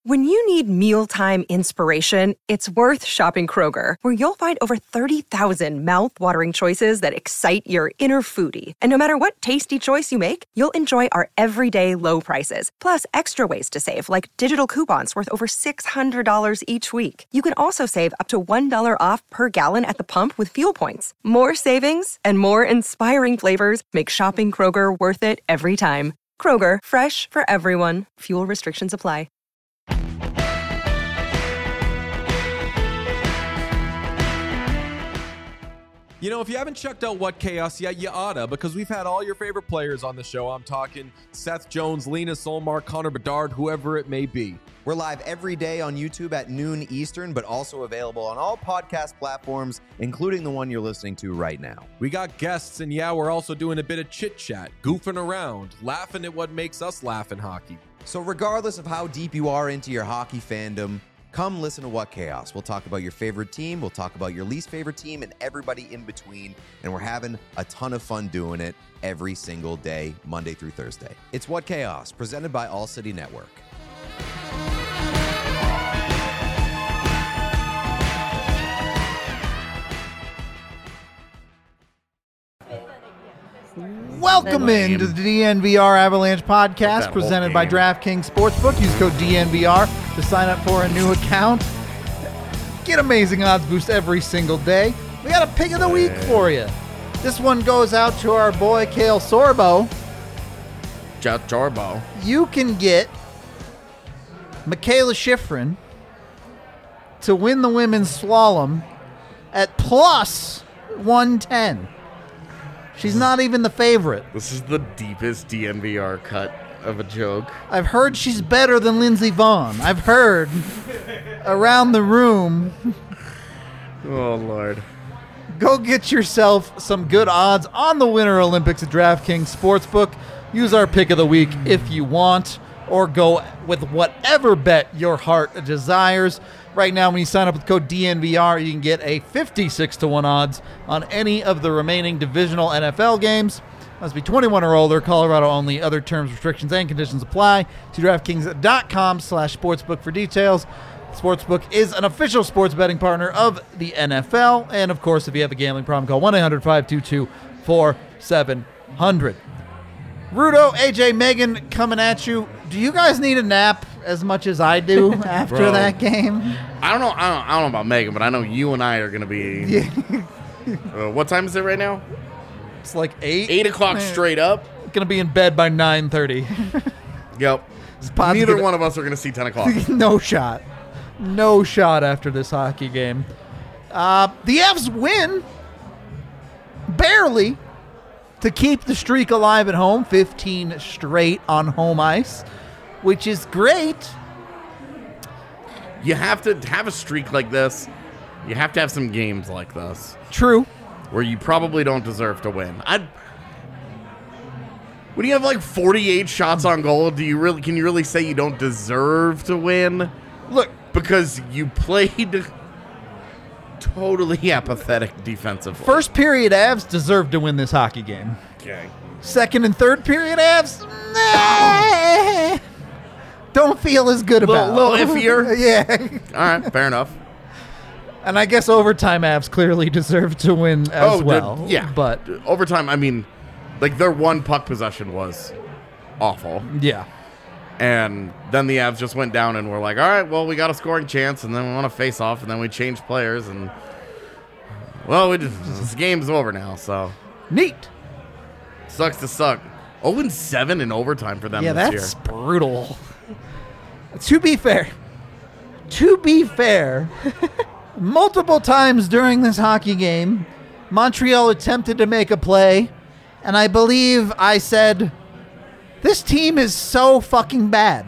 When you need mealtime inspiration, it's worth shopping Kroger, where you'll find over 30,000 mouth-watering choices that excite your inner foodie. And no matter what tasty choice you make, you'll enjoy our everyday low prices, plus extra ways to save, like digital coupons worth over $600 each week. You can also save up to $1 off per gallon at the pump with fuel points. More savings and more inspiring flavors make shopping Kroger worth it every time. Kroger, fresh for everyone. Fuel restrictions apply. You know, if you haven't checked out What Chaos yet, you oughta, because we've had all your favorite players on the show. I'm talking Seth Jones, Lena Solmar, Connor Bedard, whoever it may be. We're live every day on YouTube at noon Eastern, but also available on all podcast platforms, including the one you're listening to right now. We got guests, and yeah, we're also doing a bit of chit-chat, goofing around, laughing at what makes us laugh in hockey. So regardless of how deep you are into your hockey fandom, come listen to What Chaos. We'll talk about your favorite team, we'll talk about your least favorite team, and everybody in between, and we're having a ton of fun doing it every single day, Monday through Thursday. It's What Chaos, presented by All City Network. Welcome into the DNVR Avalanche podcast presented by DraftKings Sportsbook. Use code DNVR to sign up for a new account. Get amazing odds boost every single day. We got a pick of the week for you. This one goes out to our boy Kale Sorbo. Jorbo. You can get Michaela Schifrin to win the women's slalom at plus 110. She's not even the favorite. This is the deepest DNVR cut of a joke. I've heard she's better than Lindsey Vonn. I've heard around the room. Oh, Lord. Go get yourself some good odds on the Winter Olympics at DraftKings Sportsbook. Use our pick of the week if you want, or go with whatever bet your heart desires. Right now, when you sign up with code DNVR, you can get a 56-1 odds on any of the remaining divisional NFL games. Must be 21 or older, Colorado only. Other terms, restrictions, and conditions apply. See DraftKings.com/sportsbook for details. Sportsbook is an official sports betting partner of the NFL. And, of course, if you have a gambling problem, call 1-800-522-4700. Rudo, AJ, Megan coming at you. Do you guys need a nap as much as I do after that game? I don't know about Megan, but I know you and I are going to be... Yeah. What time is it right now? It's like 8. 8 o'clock straight up. Going to be in bed by 9:30. Yep. Neither one of us are going to see 10 o'clock. No shot. No shot after this hockey game. The Avs win. Barely. To keep the streak alive at home. 15 straight on home ice, which is great. You have to have a streak like this. You have to have some games like this. True. Where you probably don't deserve to win. When you have like 48 shots on goal, can you really say you don't deserve to win? Look, because you played totally apathetic defensively. First period Avs deserved to win this hockey game. Okay. Second and third period Avs, don't feel as good about. A little iffier. Yeah. All right, fair enough. And I guess overtime Avs clearly deserved to win as well. Yeah. But overtime, I mean, like their one puck possession was awful. Yeah. And then the Avs just went down and were like, all right, well, we got a scoring chance, and then we want to face off, and then we changed players, and, well, this game's over now, so. Neat. Sucks to suck. 0-7 in overtime for them this year. Yeah, that's brutal. To be fair, multiple times during this hockey game, Montreal attempted to make a play, and I believe I said, this team is so fucking bad.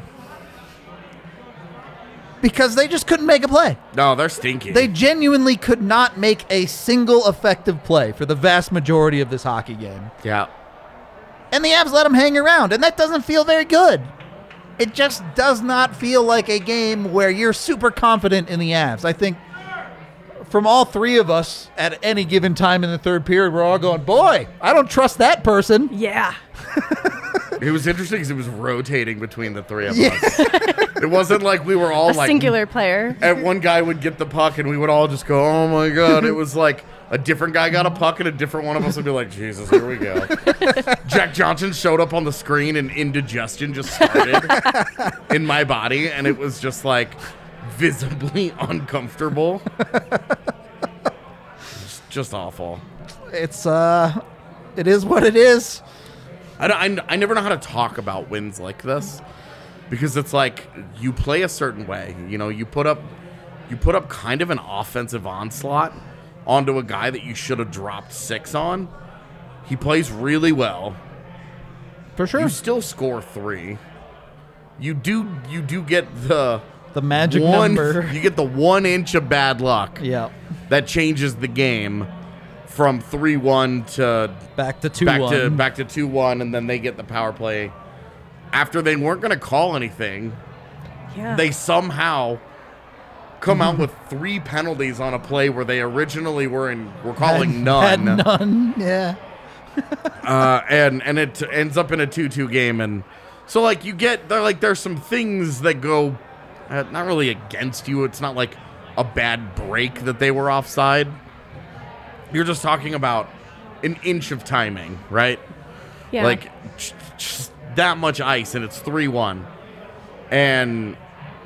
Because they just couldn't make a play. No, they're stinky. They genuinely could not make a single effective play for the vast majority of this hockey game. Yeah. And the Avs let them hang around, and that doesn't feel very good. It just does not feel like a game where you're super confident in the Avs. I think from all three of us at any given time in the third period, we're all going, boy, I don't trust that person. Yeah. It was interesting because it was rotating between the three of us. It wasn't like we were all A like singular player. and one guy would get the puck and we would all just go, oh my God. It was like a different guy got a puck and a different one of us would be like, Jesus, here we go. Jack Johnson showed up on the screen and indigestion just started in my body. And it was just like visibly uncomfortable. Just awful. It's it is what it is. I never know how to talk about wins like this because it's like you play a certain way. You know, you put up kind of an offensive onslaught onto a guy that you should have dropped 6 on. He plays really well. For sure. You still score 3. You do get the magic one, number. You get the 1 inch of bad luck. Yeah. That changes the game from 3-1 to Back to 2-1. back to 2-1, and then they get the power play. After they weren't going to call anything, Yeah. they somehow come out with 3 penalties on a play where they originally were calling Had none. none. Yeah. And it ends up in a 2-2 game, and so like there's some things that go not really against you. It's not like a bad break that they were offside. You're just talking about an inch of timing, right? Yeah. Like just that much ice, and it's 3-1, and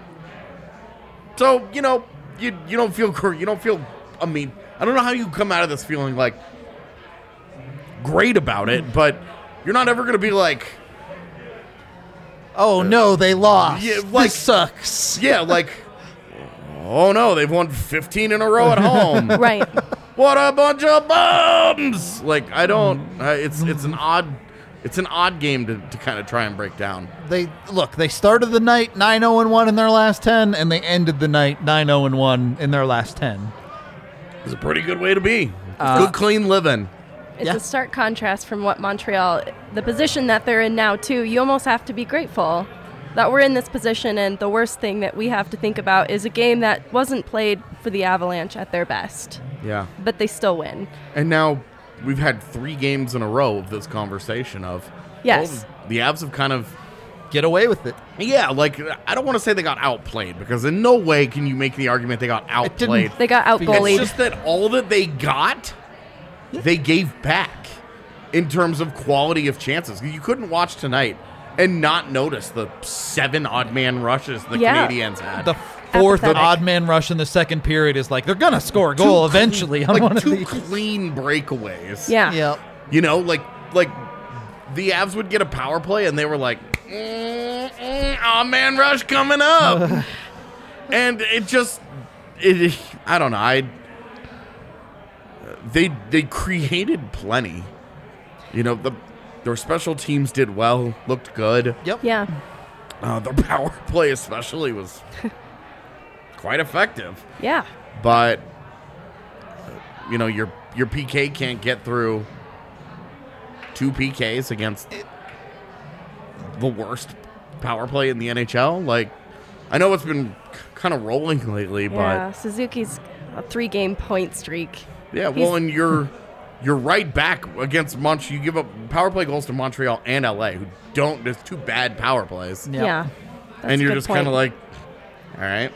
so you don't feel. I mean, I don't know how you come out of this feeling like great about it, but you're not ever gonna be like, Oh no, they lost. Yeah, like- this sucks. yeah, like, oh no, they've won 15 in a row at home. Right. What a bunch of bums! Like I don't. It's an odd game to kind of try and break down. They started the night 9-0-1 in their last 10, and they ended the night 9-0-1 in their last 10. It's a pretty good way to be. Good clean living. It's Yeah. a stark contrast from what Montreal, the position that they're in now, too. You almost have to be grateful that we're in this position, and the worst thing that we have to think about is a game that wasn't played for the Avalanche at their best, Yeah. but they still win. And now we've had 3 games in a row of this conversation of, Yes. well, the Avs have kind of, Get away with it. yeah, like, I don't want to say they got outplayed, because in no way can you make the argument they got outplayed. They got It's out-bullied. just that all that they got, they gave back in terms of quality of chances. You couldn't watch tonight and not notice the 7 odd man rushes the Yeah. Canadiens had. The fourth Apathetic. odd man rush in the second period is like they're gonna score a goal eventually on like one of 2 these. clean breakaways. Yeah. Yeah. You know, like the Avs would get a power play and they were like, oh man, rush coming up. And it just, I don't know. They created plenty. You know, their special teams did well, looked good. Yep. Yeah. Their power play especially was quite effective. Yeah. But you know, your PK can't get through 2 PKs against the worst power play in the NHL. Like, I know it's been kind of rolling lately, Yeah. Suzuki's a 3-game point streak. but yeah, well, and you're right back against Montreal. You give up power play goals to Montreal and LA, who don't. There's 2 bad power plays, Yeah. Yeah. That's and a you're good just point. kind of like, all right.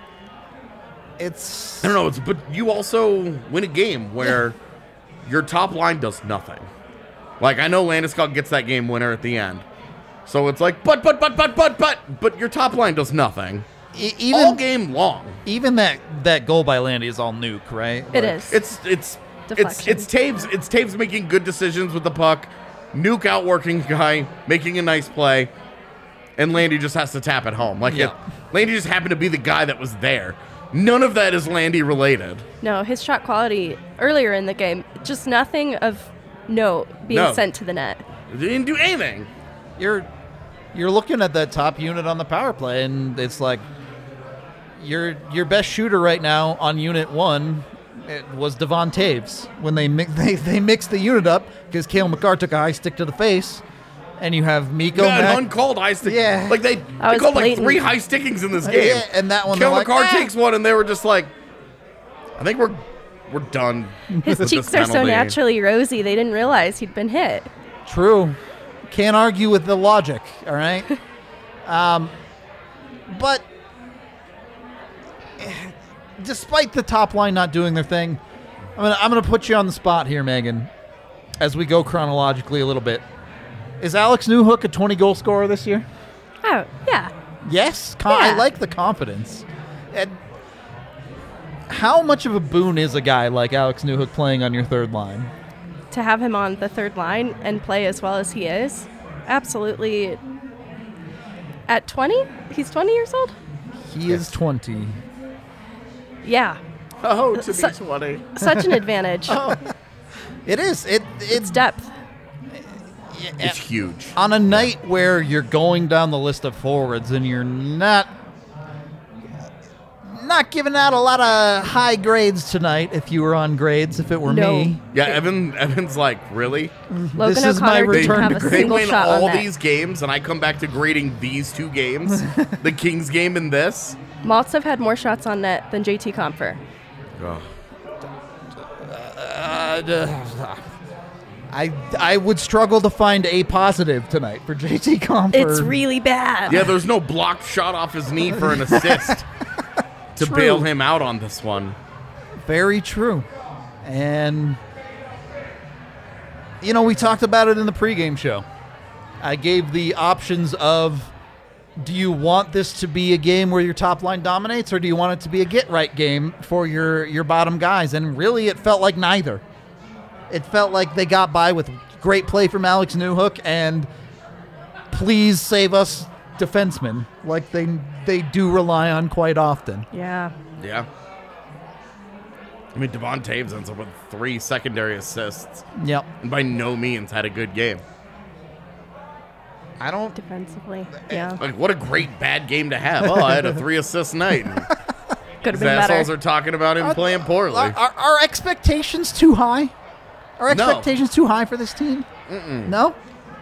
It's I don't know. But you also win a game where your top line does nothing. Like, I know Landeskog gets that game winner at the end. So it's like, but your top line does nothing. all even game long. even that goal by Landy is all nuke, right? It Like, is. It's Deflection. Taves making good decisions with the puck. Nuke outworking guy, making a nice play, and Landy just has to tap it home. Like Yeah. Landy just happened to be the guy that was there. None of that is Landy related. No, his shot quality earlier in the game, just nothing of note being No. sent to the net. He didn't do anything. You're looking at that top unit on the power play, and it's like your best shooter right now on unit 1. It was Devon Taves when they mixed the unit up because Cale Makar took a high stick to the face, and you have Mikko. Got an Mack- uncalled high stick. Yeah. Like they That was called like blatant. 3 high stickings in this game. Yeah, and that one Cale they're like, Makar "Ah." takes one, and they were just like, I think we're done. His with cheeks this are so penalty. naturally rosy, they didn't realize he'd been hit. True. Can't argue with the logic, all right? But despite the top line not doing their thing, I'm gonna put you on the spot here, Megan, as we go chronologically a little bit. Is Alex Newhook a 20-goal scorer this year? Oh, yeah. Yes? Yeah. I like the confidence. And how much of a boon is a guy like Alex Newhook playing on your third line? To have him on the third line and play as well as he is, absolutely. At 20? He's 20 years old? He is 20. Yeah. Oh, to be Su- 20. Such an advantage. It is. It's It's depth. It's huge. on a night where you're going down the list of forwards and you're not giving out a lot of high grades tonight. If you were on grades, if it were No. me, Yeah, Evan's like, really? Logan This is my O'Connor didn't return have to a grade. They single win shot all on net. these games, and I come back to grading these two games, the Kings game and this. Maltsev had more shots on net than JT Compher. I would struggle to find a positive tonight for JT Compher. It's really bad. Yeah, there's no blocked shot off his knee for an assist to True. bail him out on this one. Very true. And, you know, we talked about it in the pregame show. I gave the options of, do you want this to be a game where your top line dominates, or do you want it to be a get-right game for your bottom guys? And really, it felt like neither. It felt like they got by with great play from Alex Newhook and please save us defensemen, like they do rely on quite often. Yeah. Yeah. I mean, Devon Taves ends up with 3 secondary assists, Yep. and by no means had a good game. I don't Defensively. Yeah. Like, what a great bad game to have. Oh, I had a 3-assist night. And Could have these been assholes better. are talking about him playing poorly. Are expectations too high? Are No. expectations too high for this team? No?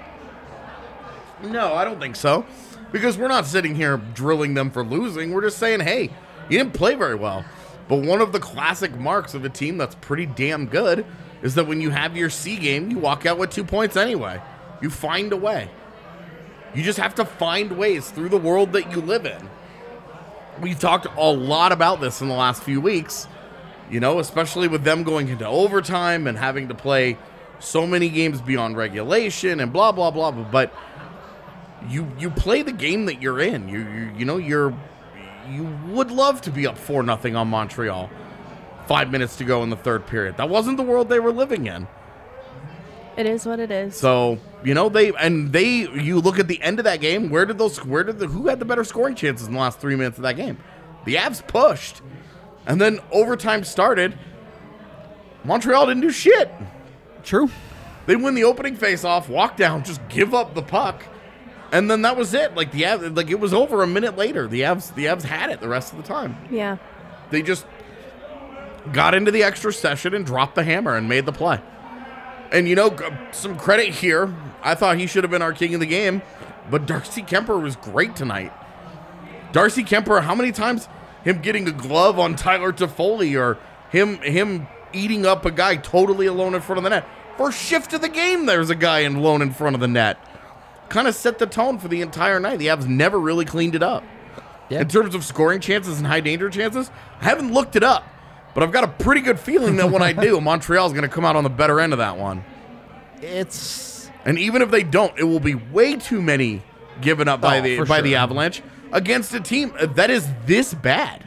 No, I don't think so. Because we're not sitting here drilling them for losing. We're just saying, hey, you didn't play very well. But one of the classic marks of a team that's pretty damn good is that when you have your C game, you walk out with 2 points anyway. You find a way. You just have to find ways through the world that you live in. We've talked a lot about this in the last few weeks, you know, especially with them going into overtime and having to play so many games beyond regulation and blah, blah, blah. But you play the game that you're in. You would love to be up 4-0 on Montreal. 5 minutes to go in the third period. That wasn't the world they were living in. It is what it is. So, you know, you look at the end of that game, who had the better scoring chances in the last 3 minutes of that game? The Avs pushed. And then overtime started. Montreal didn't do shit. True. They win the opening face-off, walk down, just give up the puck. And then that was it. Like the Avs, like it was over a minute later. The Avs had it the rest of the time. Yeah. They just got into the extra session and dropped the hammer and made the play. And, you know, some credit here. I thought he should have been our king of the game, but Darcy Kemper was great tonight. Darcy Kemper, how many times him getting a glove on Tyler Toffoli or him eating up a guy totally alone in front of the net? First shift of the game, there's a guy alone in front of the net. Kind of set the tone for the entire night. The Avs never really cleaned it up. Yeah. In terms of scoring chances and high danger chances, I haven't looked it up. But I've got a pretty good feeling that when I do, Montreal's going to come out on the better end of that one. And even if they don't, it will be way too many given up by for the sure. Avalanche against a team that is this bad.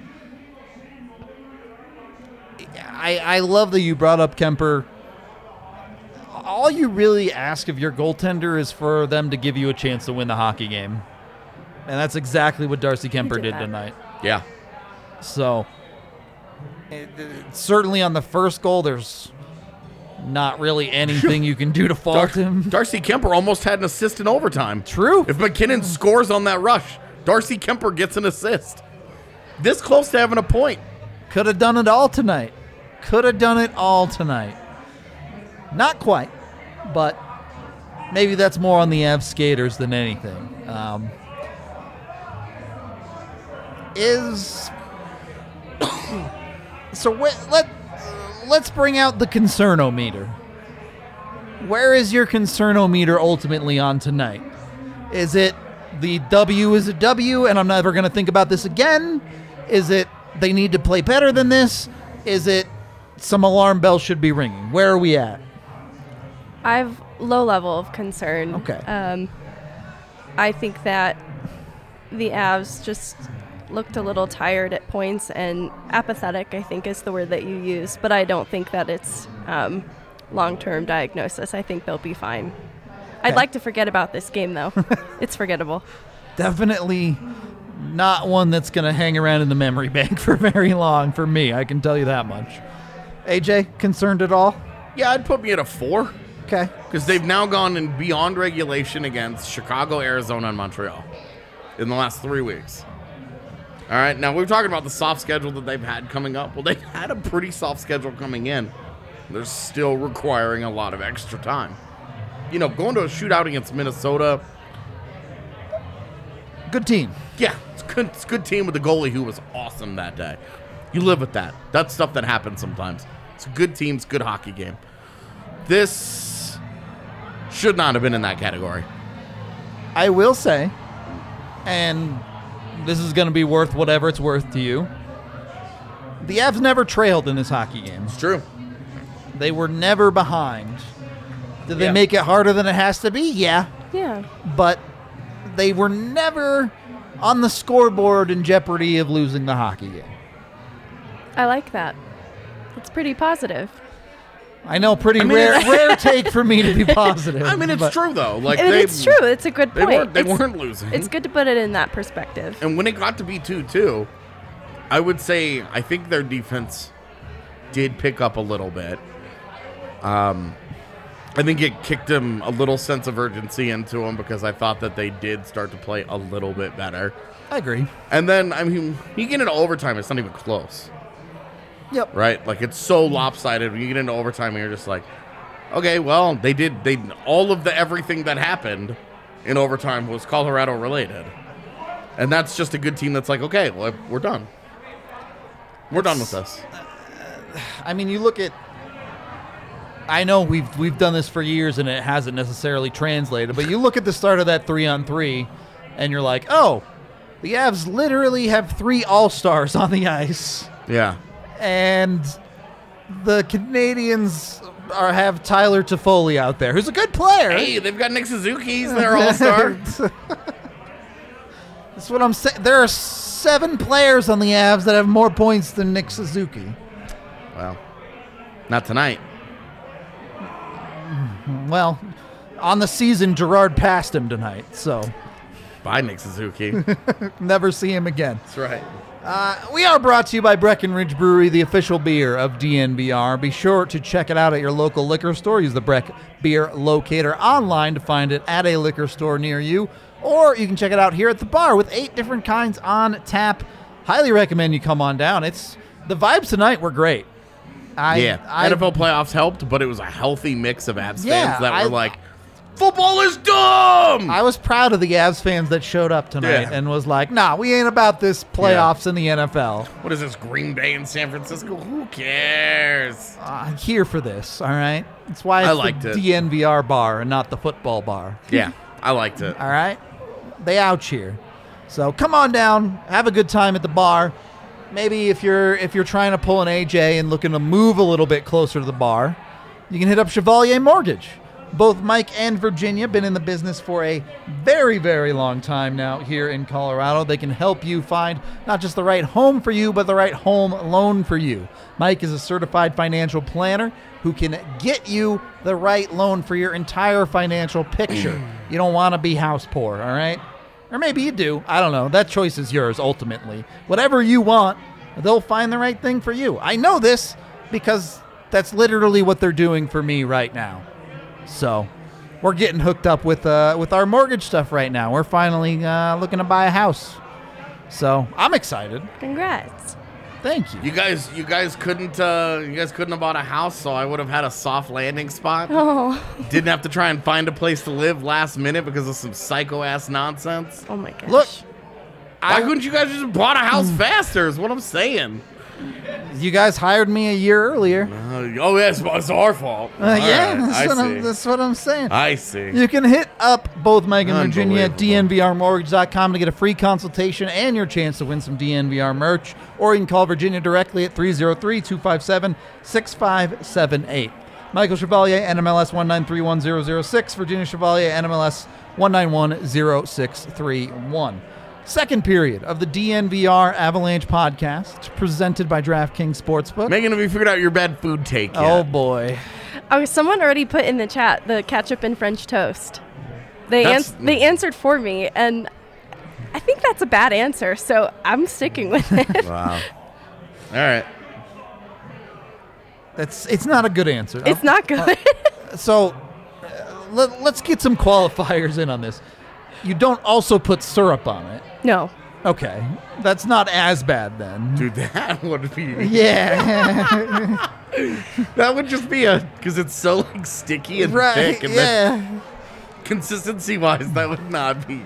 I love that you brought up Kemper. All you really ask of your goaltender is for them to give you a chance to win the hockey game. And that's exactly what Darcy Kemper did did that. tonight. Yeah. So, certainly on the first goal, there's not really anything you can do to fault him. Darcy Kemper almost had an assist in overtime. True. If McKinnon scores on that rush, Darcy Kemper gets an assist. This close to having a point. Could have done it all tonight. Not quite, but maybe that's more on the Avs skaters than anything. Let's bring out the concernometer. Where is your concernometer ultimately on tonight? Is it the W is a W and I'm never going to think about this again? Is it they need to play better than this? Is it some alarm bells should be ringing? Where are we at? I've low level of concern. Okay. I think that the Avs just looked a little tired at points, and apathetic, I think, is the word that you use. But I don't think that it's long-term diagnosis. I think they'll be fine. I'd like to forget about this game, though. It's forgettable. Definitely not one that's going to hang around in the memory bank for very long for me. I can tell you that much. AJ, concerned at all? Yeah, I'd put me at a 4. Okay. Because they've now gone in beyond regulation against Chicago, Arizona, and Montreal in the last 3 weeks. All right, now we're talking about the soft schedule that they've had coming up. Well, they've had a pretty soft schedule coming in. They're still requiring a lot of extra time. You know, going to a shootout against Minnesota. Good team. Yeah, it's a good team with a goalie who was awesome that day. You live with that. That's stuff that happens sometimes. It's a good team. It's a good hockey game. This should not have been in that category. I will say, and this is going to be worth whatever it's worth to you, the Avs never trailed in this hockey game. It's true. They were never behind. Did they Yeah. make it harder than it has to be? Yeah. Yeah. But they were never on the scoreboard in jeopardy of losing the hockey game. I like that. It's pretty positive. I know, rare take for me to be positive. I mean, it's but true, though. Like And it's true. It's a good point. They weren't losing. It's good to put it in that perspective. And when it got to be 2-2, I would say I think their defense did pick up a little bit. I think it kicked them a little sense of urgency into them because I thought that they did start to play a little bit better. I agree. And then, I mean, you get into overtime, it's not even close. Yep. Right? Like, it's so lopsided. When you get into overtime, and you're just like, okay, well, all of the everything that happened in overtime was Colorado related. And that's just a good team that's like, okay, well, we're done. We're done with this. I mean, you look at. I know we've done this for years and it hasn't necessarily translated, but you look at the start of that 3-on-3, and you're like, oh, the Avs literally have 3 all-stars on the ice, Yeah. and the Canadians have Tyler Toffoli out there, who's a good player. Hey, they've got Nick Suzuki. He's their all-star. That's what I'm saying. There are 7 players on the Avs that have more points than Nick Suzuki. Well, not tonight. Well, on the season, Gerard passed him tonight, so Bye, Nick Suzuki. never see him again. That's right. We are brought to you by Breckenridge Brewery, the official beer of DNVR. Be sure to check it out at your local liquor store. Use the Breck Beer Locator online to find it at a liquor store near you. Or you can check it out here at the bar with 8 different kinds on tap. Highly recommend you come on down. The vibes tonight were great. NFL playoffs helped, but it was a healthy mix of Avs Yeah, fans that were like, football is dumb! I was proud of the Avs fans that showed up tonight and was like, nah, we ain't about this playoffs in the NFL. What is this, Green Bay and San Francisco? Who cares? I'm here for this, all right? That's why I it's liked the it. DNVR bar and not the football bar. Yeah, I liked it. All right? They out here. So come on down, have a good time at the bar. Maybe if you're trying to pull an AJ and looking to move a little bit closer to the bar, you can hit up Chevalier Mortgage. Both Mike and Virginia been in the business for a very, very long time now here in Colorado. They can help you find not just the right home for you, but the right home loan for you. Mike is a certified financial planner who can get you the right loan for your entire financial picture. You don't want to be house poor, all right? Or maybe you do. I don't know. That choice is yours, ultimately. Whatever you want, they'll find the right thing for you. I know this because that's literally what they're doing for me right now. So we're getting hooked up with our mortgage stuff right now. We're finally looking to buy a house. So I'm excited. Congrats. Thank you. You guys couldn't have bought a house, so I would have had a soft landing spot. Oh. Didn't have to try and find a place to live last minute because of some psycho ass nonsense. Oh my gosh. Look, Why couldn't you guys just bought a house faster? Is what I'm saying. you guys hired me a year earlier. Oh, yeah, it's our fault. Yeah, All right, that's what I'm saying. I see. You can hit up both Mike and Virginia at Unbelievable. dnvrmortgage.com to get a free consultation and your chance to win some DNVR merch. Or you can call Virginia directly at 303-257-6578. Michael Chevalier, NMLS 1931006. Virginia Chevalier, NMLS 1910631. Second period of the DNVR Avalanche podcast, presented by DraftKings Sportsbook. Megan, have you figured out your bad food take yet? Oh, boy. Oh, someone already put in the chat the ketchup and French toast. They That's- they answered for me, and I think that's a bad answer, so I'm sticking with it. Wow. All right. It's not a good answer. It's not good. So let's get some qualifiers in on this. You don't also put syrup on it. No. Okay. That's not as bad then. Dude, that would be... Yeah. That would just be because it's so like sticky and Right. thick, and then Yeah. consistency-wise, that would not be.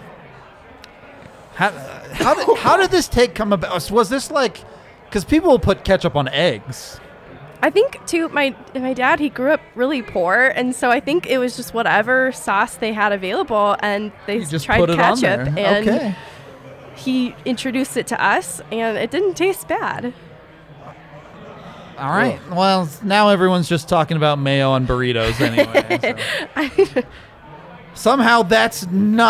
How did this take come about? Was this like, because people will put ketchup on eggs. I think, too, my dad, he grew up really poor, and so I think it was just whatever sauce they had available, and they You just tried put it on ketchup, there. and Okay. he introduced it to us, and it didn't taste bad. All right. Well, now everyone's just talking about mayo on burritos anyway. So. Somehow that's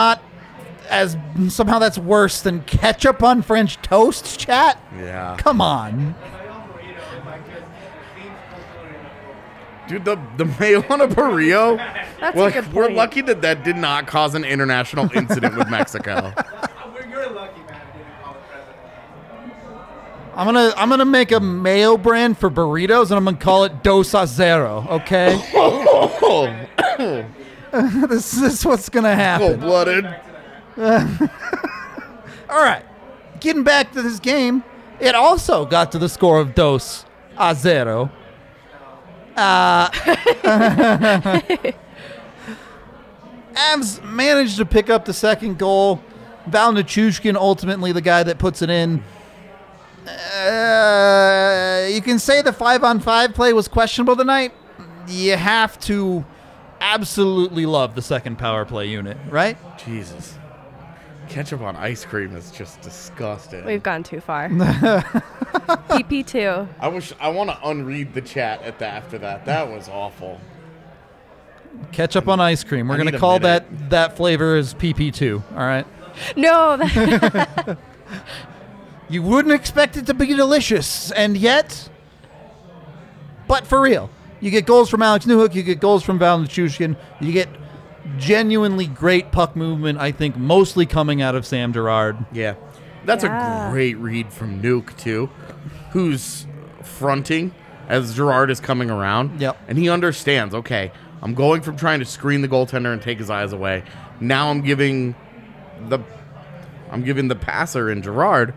worse than ketchup on French toast, chat? Yeah. Come on. Dude, the mayo on a burrito? That's Well, a good we're point. lucky that did not cause an international incident with Mexico. You're lucky, man. I didn't call it president. I'm gonna make a mayo brand for burritos, and I'm gonna call it Dos a Zero. Okay. This is what's gonna happen. Cold-blooded. All right. Getting back to this game, it also got to the score of Dos a Zero. Avs managed to pick up the second goal. Val Nichushkin, ultimately the guy that puts it in. You can say the 5-on-5 play was questionable tonight. You have to absolutely love the second power play unit, right? Jesus. Ketchup on ice cream is just disgusting. We've gone too far. PP2. I want to unread the chat after that. That was awful. Ketchup on ice cream. We're I going need to a call minute. that flavor is PP2, all right? No. You wouldn't expect it to be delicious, and yet, but for real. You get goals from Alex Newhook, you get goals from Val Nichushkin, you get genuinely great puck movement, I think, mostly coming out of Sam Girard. Yeah. That's Yeah. a great read from Nuke, too, who's fronting as Gerard is coming around. Yep. And he understands, okay, I'm going from trying to screen the goaltender and take his eyes away. Now I'm giving the passer in Gerard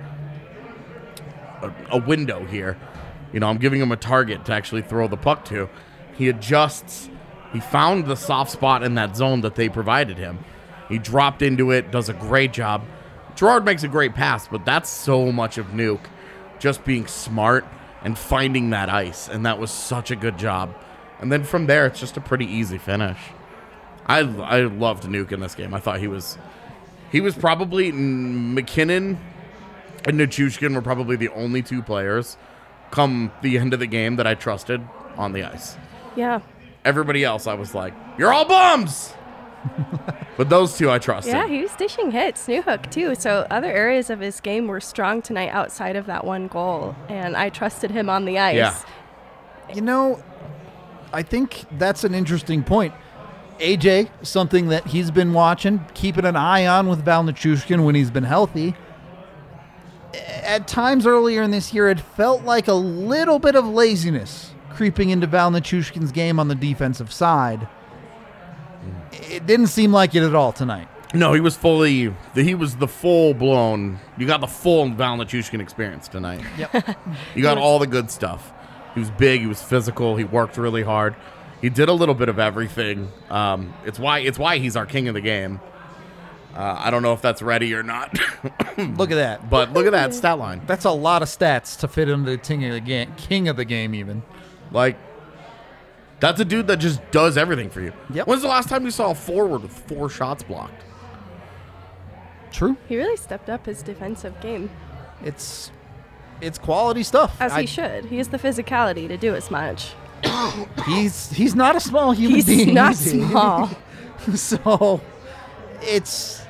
a window here. You know, I'm giving him a target to actually throw the puck to. He adjusts. He found the soft spot in that zone that they provided him. He dropped into it, does a great job. Gerard makes a great pass, but that's so much of Nuke just being smart and finding that ice, and that was such a good job. And then from there, it's just a pretty easy finish. I loved Nuke in this game. I thought he was probably McKinnon and Nichushkin were probably the only two players come the end of the game that I trusted on the ice. Yeah. Everybody else, I was like, you're all bums! But those two I trusted. Yeah, he was dishing hits, Newhook, too. So other areas of his game were strong tonight outside of that one goal, and I trusted him on the ice. Yeah. You know, I think that's an interesting point. AJ, something that he's been watching, keeping an eye on with Val Nichushkin when he's been healthy. At times earlier in this year, it felt like a little bit of laziness creeping into Val Nichushkin's game on the defensive side. It didn't seem like it at all tonight. No, he was the full-blown, you got the full Val Nichushkin experience tonight. Yep. You got all the good stuff. He was big, he was physical, he worked really hard. He did a little bit of everything. It's why he's our king of the game. I don't know if that's ready or not. Look at that. But look at that stat line. That's a lot of stats to fit into the king of the game even. Like, That's a dude that just does everything for you. Yep. When's the last time you saw a forward with 4 shots blocked? True. He really stepped up his defensive game, It's quality stuff. as he should. He has the physicality to do as much. He's not a small human He's being. not is he? small. So it's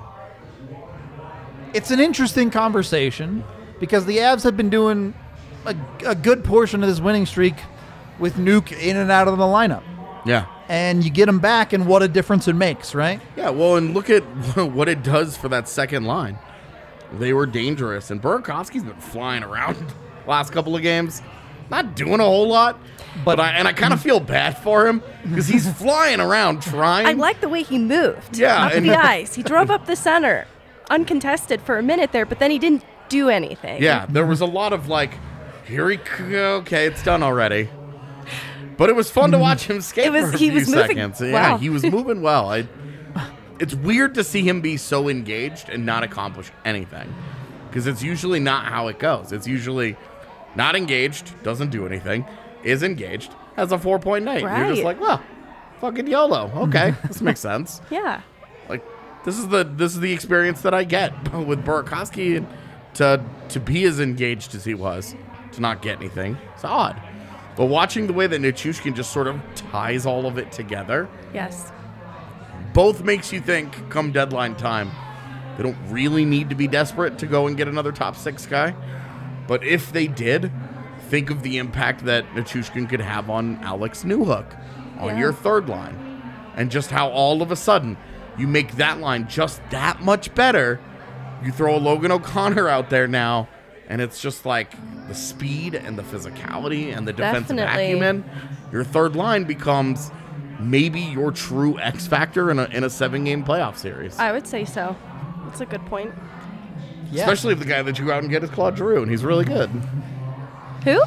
an interesting conversation because the Avs have been doing a good portion of this winning streak with Nuke in and out of the lineup. Yeah. And you get him back, and what a difference it makes, right? Yeah, well, and look at what it does for that second line. They were dangerous, and Burakovsky's been flying around last couple of games, not doing a whole lot. But I kind of feel bad for him because he's flying around trying. I like the way he moved Yeah, up and- the ice. He drove up the center, uncontested for a minute there, but then he didn't do anything. Yeah, there was a lot of okay, it's done already. But it was fun to watch him skate It was- for a he few was moving seconds. Yeah, well. he was moving well. It's weird to see him be so engaged and not accomplish anything because it's usually not how it goes. It's usually not engaged, doesn't do anything, is engaged, has a 4-point night. Right. You're just like, well, fucking YOLO. Okay, this makes sense. Yeah. Like this is the experience that I get with Burakovsky to be as engaged as he was, to not get anything. It's odd. But watching the way that Nichushkin just sort of ties all of it together, Yes. both makes you think come deadline time, they don't really need to be desperate to go and get another top 6 guy. But if they did, think of the impact that Nichushkin could have on Alex Newhook, on Yeah. your third line. And just how all of a sudden you make that line just that much better. You throw a Logan O'Connor out there now, and it's just like the speed and the physicality and the defensive Definitely. acumen. Your third line becomes maybe your true X factor in a 7-game playoff series. I would say so. That's a good point. Yeah. Especially if the guy that you go out and get is Claude Giroux, and he's really good. Who?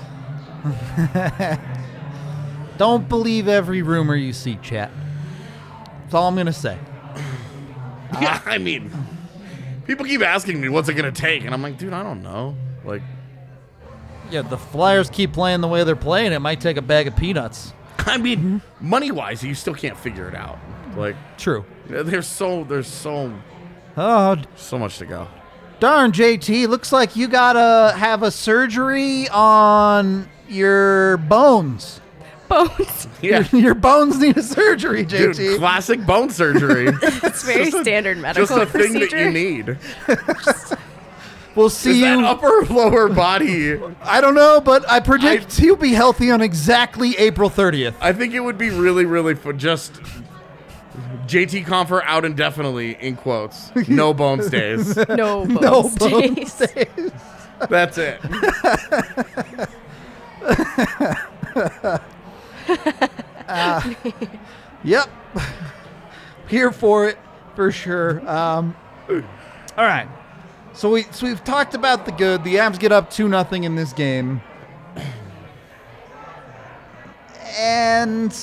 Don't believe every rumor you see, chat. That's all I'm going to say. Yeah, I mean, people keep asking me what's it going to take, and I'm like, dude, I don't know. Like, Yeah, the Flyers keep playing the way they're playing. It might take a bag of peanuts. I mean, money-wise, you still can't figure it out. Like, True. there's so Oh, much to go. darn, JT. Looks like you got to have a surgery on your bones. Bones. Yeah, Your bones need a surgery, dude, JT. classic bone surgery. It's very standard medical Just a thing that procedure. you need. We'll see Is you. that upper or lower body? I don't know, but I predict he'll be healthy on exactly April 30th. I think it would be really, really fun. Just JT Confer out indefinitely, in quotes. No bone stays. No bones. No bone Jeez. That's it. Yep. Here for it, for sure. All right. So we've talked about the good. The Avs get up 2-0 in this game. And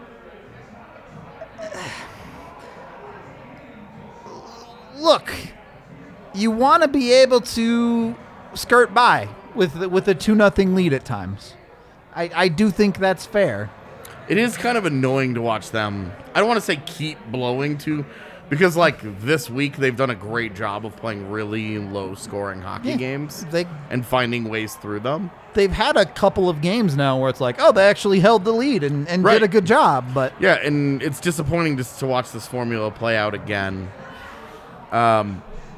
look, you want to be able to skirt by with a 2-0 lead at times. I do think that's fair. It is kind of annoying to watch them. I don't want to say keep blowing to, because like this week they've done a great job of playing really low scoring hockey Yeah, games they- and finding ways through them. They've had a couple of games now where it's like, oh, they actually held the lead and Right. did a good job. But Yeah, and it's disappointing to watch this formula play out again. I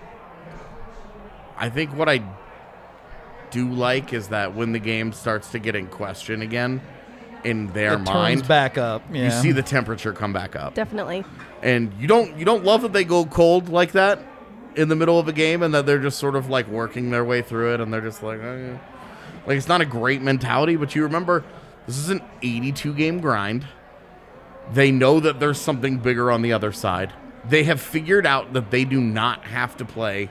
think what I do like is that when the game starts to get in question again in their it turns mind, back up. Yeah. you see the temperature come back up. Definitely. And you don't love that they go cold like that in the middle of a game and that they're just sort of like working their way through it and they're just like, oh, yeah. Like it's not a great mentality, but you remember this is an 82 game grind. They know that there's something bigger on the other side. They have figured out that they do not have to play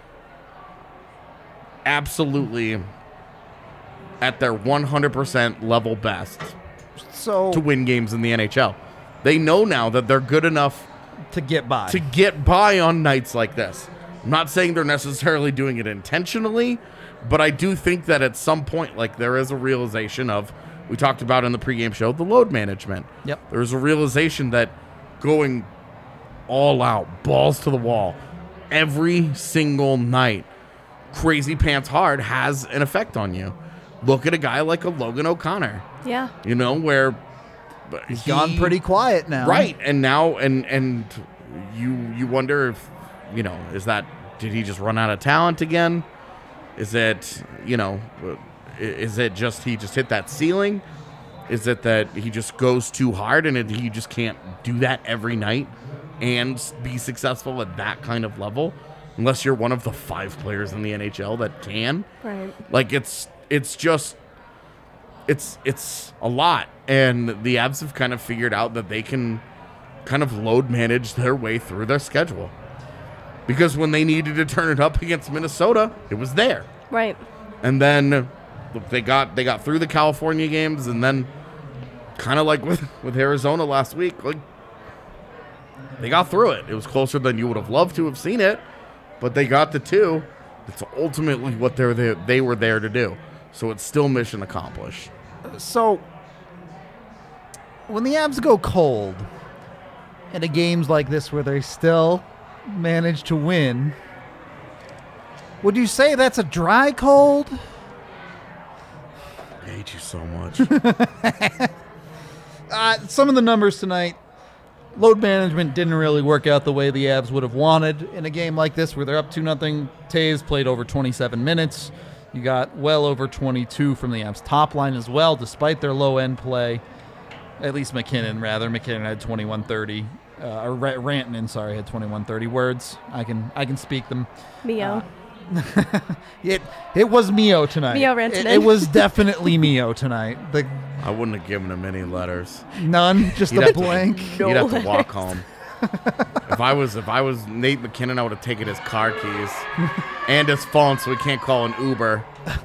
absolutely at their 100% level best so to win games in the NHL. They know now that they're good enough to get by. to get by on nights like this. I'm not saying they're necessarily doing it intentionally, but I do think that at some point, like, there is a realization of we talked about in the pregame show, the load management. Yep. There was a realization that going all out, balls to the wall, every single night, crazy pants hard has an effect on you. Look at a guy like a Logan O'Connor. Yeah. You know, where He's gone pretty quiet now. Right. And now and you wonder if, you know, did he just run out of talent again? Is it, you know, is it just he just hit that ceiling? Is it that he just goes too hard and he just can't do that every night and be successful at that kind of level? Unless you're one of the 5 players in the NHL that can. Right. Like it's a lot. And the Avs have kind of figured out that they can kind of load manage their way through their schedule. Because when they needed to turn it up against Minnesota, it was there. Right. And then look, they got through the California games, and then kind of like with Arizona last week, like they got through it. It was closer than you would have loved to have seen it, but they got the 2. It's ultimately what they were there to do. So it's still mission accomplished. So when the Avs go cold in a games like this where they still manage to win, would you say that's a dry cold? I hate you so much. Some of the numbers tonight, load management didn't really work out the way the Avs would have wanted in a game like this where they're up 2-0. Taves played over 27 minutes. You got well over 22 from the Avs top line as well, despite their low-end play. At least McKinnon, rather. McKinnon had 21:30. Rantanen, sorry, had 21:30 words. I can speak them. Mio. It was Mio tonight. Mio Rantanen. It was definitely Mio tonight. I wouldn't have given him any letters. None, just You'd a have to- blank. You'd have to walk home. If I was Nate McKinnon, I would have taken his car keys and his phone, so we can't call an Uber.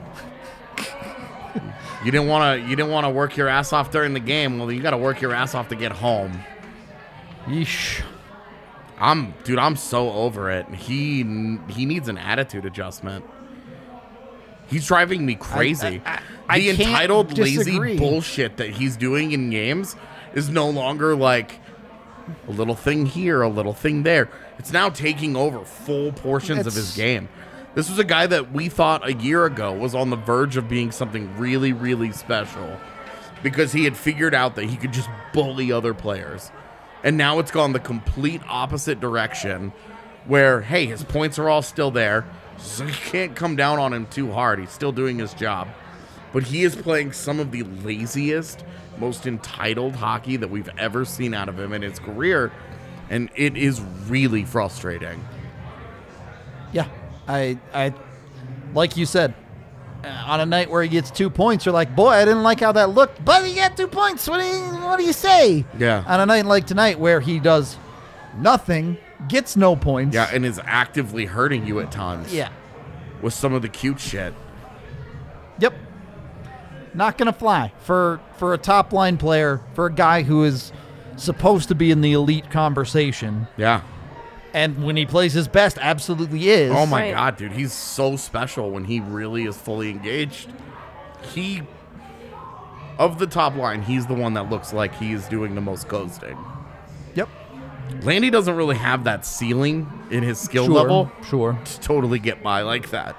You didn't want to work your ass off during the game. Well, you got to work your ass off to get home. Yeesh. I'm so over it. He needs an attitude adjustment. He's driving me crazy. I The can't entitled, disagree. lazy bullshit that he's doing in games is no longer like a little thing here, a little thing there. It's now taking over full portions of his game. This was a guy that we thought a year ago was on the verge of being something really, really special because he had figured out that he could just bully other players. And now it's gone the complete opposite direction where, hey, his points are all still there, so you can't come down on him too hard. He's still doing his job. But he is playing some of the laziest, most entitled hockey that we've ever seen out of him in his career, and it is really frustrating. Yeah, I like you said, on a night where he gets 2 points, you're like, boy, I didn't like how that looked, but he got 2 points. What do you say? Yeah. On a night like tonight where he does nothing, gets no points. Yeah, and is actively hurting you at times. Yeah. With some of the cute shit. Yep. Not gonna fly for a top line player, for a guy who is supposed to be in the elite conversation. Yeah. And when he plays his best, absolutely is. Oh my Right. God, dude. He's so special when he really is fully engaged. Of the top line, he's the one that looks like he's doing the most ghosting. Yep. Landy doesn't really have that ceiling in his skill Sure, level sure. to totally get by like that.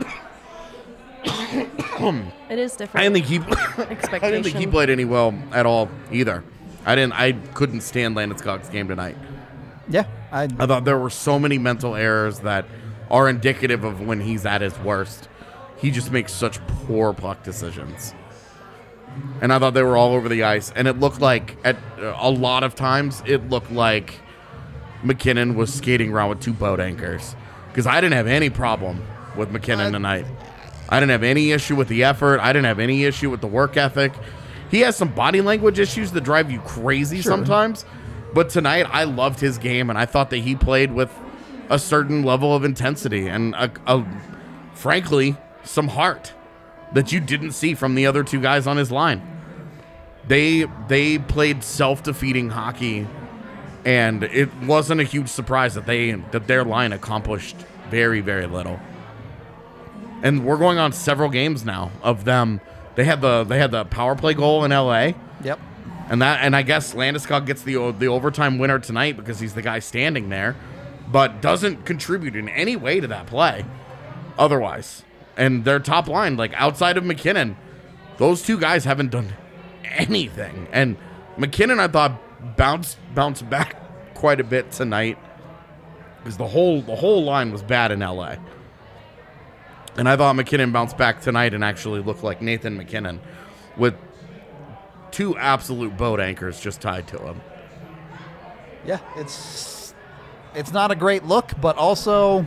It is different. I didn't think he expectation. played any well at all either. I couldn't stand Landeskog's game tonight. Yeah. I thought there were so many mental errors that are indicative of when he's at his worst. He just makes such poor puck decisions. And I thought they were all over the ice. And it looked like, at a lot of times, it looked like McKinnon was skating around with 2 boat anchors. Because I didn't have any problem with McKinnon tonight. I didn't have any issue with the effort. I didn't have any issue with the work ethic. He has some body language issues that drive you crazy sometimes. But tonight, I loved his game, and I thought that he played with a certain level of intensity and, frankly, some heart that you didn't see from the other 2 guys on his line. They played self-defeating hockey, and it wasn't a huge surprise that their line accomplished very, very little. And we're going on several games now of them They had the power play goal in LA. Yep. And I guess Landeskog gets the overtime winner tonight because he's the guy standing there, but doesn't contribute in any way to that play otherwise. And their top line, like outside of McKinnon, those two guys haven't done anything. And McKinnon, I thought, bounced back quite a bit tonight because the whole line was bad in LA. And I thought McKinnon bounced back tonight and actually looked like Nathan McKinnon with two absolute boat anchors just tied to him. Yeah, it's not a great look, but also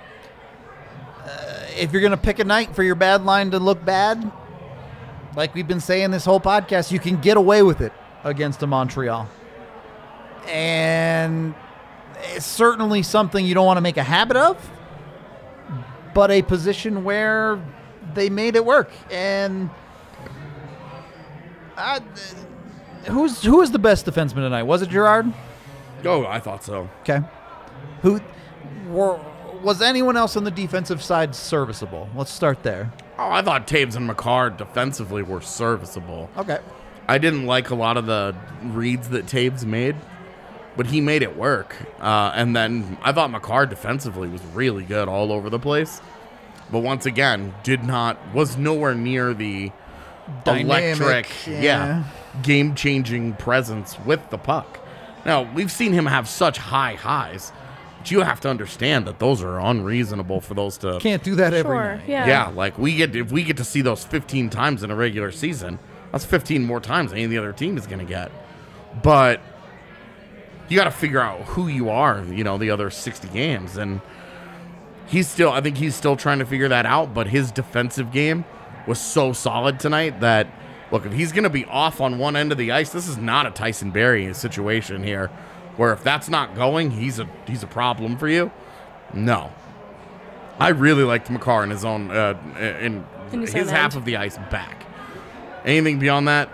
if you're going to pick a night for your bad line to look bad, like we've been saying this whole podcast, you can get away with it against a Montreal. And it's certainly something you don't want to make a habit of, but a position where they made it work. And who was the best defenseman tonight? Was it Girard? Oh, I thought so. Okay. Was anyone else on the defensive side serviceable? Let's start there. Oh, I thought Taves and Makar defensively were serviceable. Okay. I didn't like a lot of the reads that Taves made, but he made it work. And then I thought Makar defensively was really good all over the place. But once again, was nowhere near the Dynamic, electric, game-changing presence with the puck. Now, we've seen him have such high highs, but you have to understand that those are unreasonable for those to... Can't do that every night. Yeah. Like if we get to see those 15 times in a regular season, that's 15 more times than any of the other team is going to get. But you got to figure out who you are, the other 60 games. And I think he's still trying to figure that out, but his defensive game was so solid tonight that, look, if he's going to be off on one end of the ice, this is not a Tyson Barrie situation here, where if that's not going, he's a problem for you. No. I really liked Makar in his own in his half of the ice back. Anything beyond that?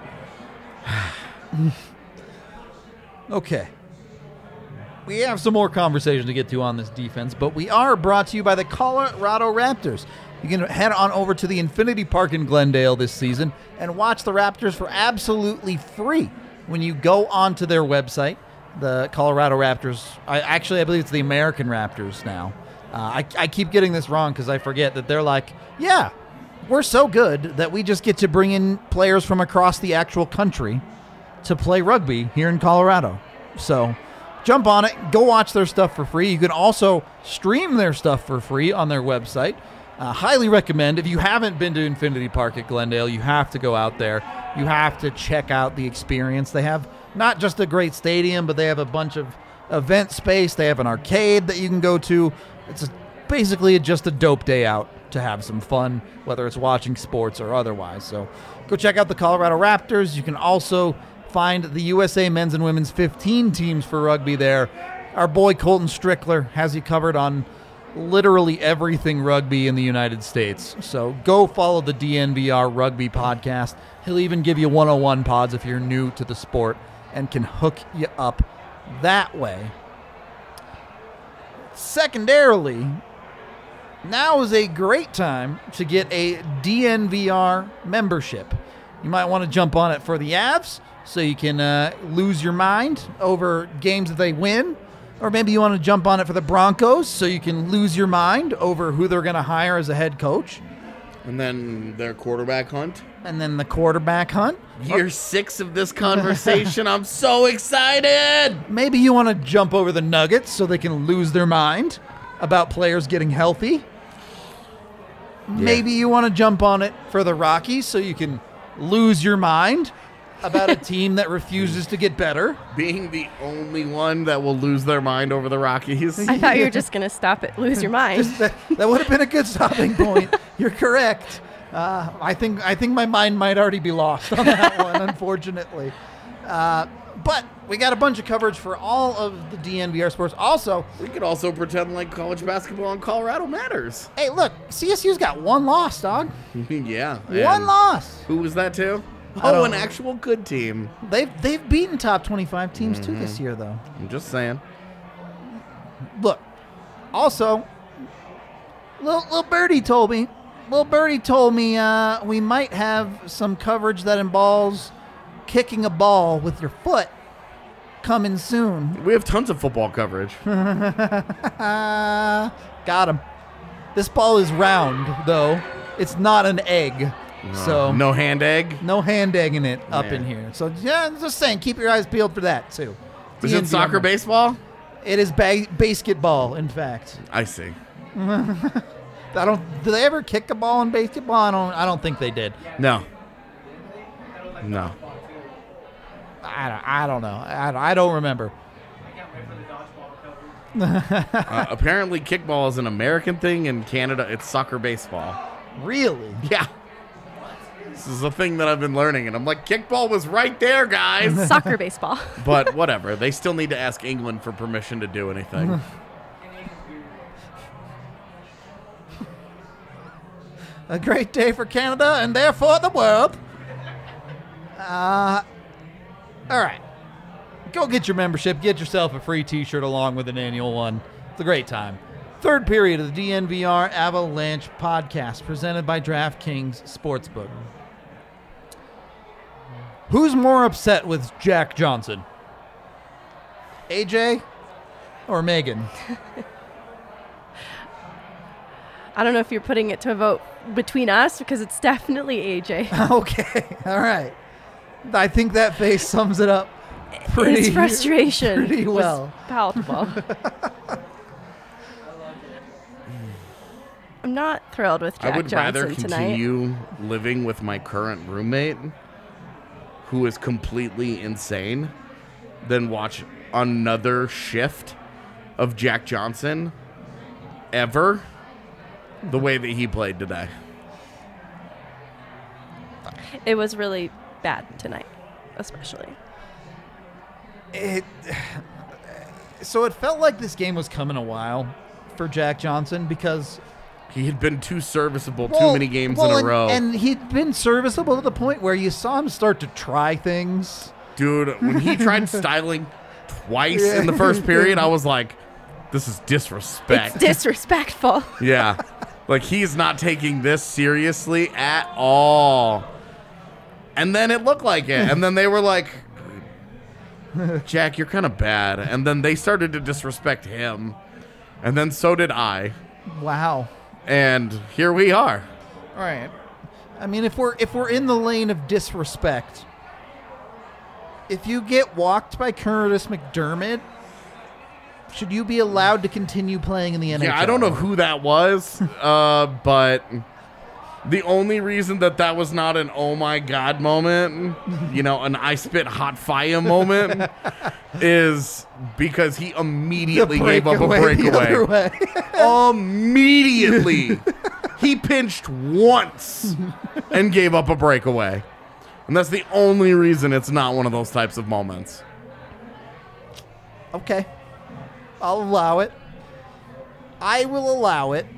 Okay. We have some more conversation to get to on this defense, but we are brought to you by the Colorado Raptors. You can head on over to the Infinity Park in Glendale this season and watch the Raptors for absolutely free when you go onto their website, the Colorado Raptors. I believe it's the American Raptors now. I keep getting this wrong because I forget that they're like, yeah, we're so good that we just get to bring in players from across the actual country to play rugby here in Colorado. So jump on it, go watch their stuff for free. You can also stream their stuff for free on their website. Highly recommend. If you haven't been to Infinity Park at Glendale, you have to go out there. You have to check out the experience. They have not just a great stadium, but they have a bunch of event space. They have an arcade that you can go to. It's basically just a dope day out to have some fun, whether it's watching sports or otherwise. So go check out the Colorado Raptors. You can also find the USA men's and women's 15 teams for rugby there. Our boy Colton Strickler has you covered on literally everything rugby in the United States. So go follow the DNVR Rugby Podcast. He'll even give you 101 pods if you're new to the sport and can hook you up that way. Secondarily, now is a great time to get a DNVR membership. You might want to jump on it for the Avs so you can lose your mind over games that they win. Or maybe you want to jump on it for the Broncos so you can lose your mind over who they're going to hire as a head coach. And then their quarterback hunt. And then the quarterback hunt. Year 6 of this conversation. I'm so excited. Maybe you want to jump over the Nuggets so they can lose their mind about players getting healthy. Yeah. Maybe you want to jump on it for the Rockies so you can lose your mind about a team that refuses to get better. Being the only one that will lose their mind over the Rockies. I thought you were just going to stop it, lose your mind. That would have been a good stopping point. You're correct. I think my mind might already be lost on that one, unfortunately. But we got a bunch of coverage for all of the DNVR sports. Also, we could also pretend like college basketball in Colorado matters. Hey, look, CSU's got one loss, dog. Yeah. One loss. Who was that to? Oh, an actual good team. They've beaten top 25 teams too this year, though. I'm just saying. Look, also, little birdie told me Little Birdie told me we might have some coverage that involves kicking a ball with your foot coming soon. We have tons of football coverage. Got him. This ball is round, though. It's not an egg. So No hand egg? no hand egging it up Yeah. in here. So yeah, I'm just saying, keep your eyes peeled for that too. Is it soccer, DNVR. baseball? It is basketball, in fact. I see. Do they ever kick a ball in basketball? I don't think they did. No. I don't know. I don't remember. Apparently, kickball is an American thing. In Canada, it's soccer baseball. Really? Yeah. This is a thing that I've been learning, and I'm like, kickball was right there, guys. Soccer, baseball. But whatever. They still need to ask England for permission to do anything. A great day for Canada and therefore the world. All right. Go get your membership. Get yourself a free t-shirt along with an annual one. It's a great time. Third period of the DNVR Avalanche podcast presented by DraftKings Sportsbook. Who's more upset with Jack Johnson? AJ or Megan? I don't know if you're putting it to a vote between us because it's definitely AJ. Okay. All right. I think that face sums it up pretty His frustration pretty was well. palpable. I'm not thrilled with Jack I would Johnson rather tonight. continue living with my current roommate, who is completely insane, than watch another shift of Jack Johnson ever the way that he played today. It was really bad tonight, especially. So it felt like this game was coming a while for Jack Johnson because He had been too serviceable too many games in a row. And he'd been serviceable to the point where you saw him start to try things. Dude, when he tried styling twice in the first period, I was like, this is disrespect. It's disrespectful. Yeah. Like, he's not taking this seriously at all. And then it looked like it. And then they were like, Jack, you're kind of bad. And then they started to disrespect him. And then so did I. Wow. And here we are. All right. I mean, if we're in the lane of disrespect, if you get walked by Curtis McDermott, should you be allowed to continue playing in the NHL? Yeah, I don't know who that was, but the only reason that was not an oh my god moment, an I spit hot fire moment, is because he immediately gave up a breakaway. Immediately. He pinched once and gave up a breakaway. And that's the only reason it's not one of those types of moments. Okay. I'll allow it. I will allow it.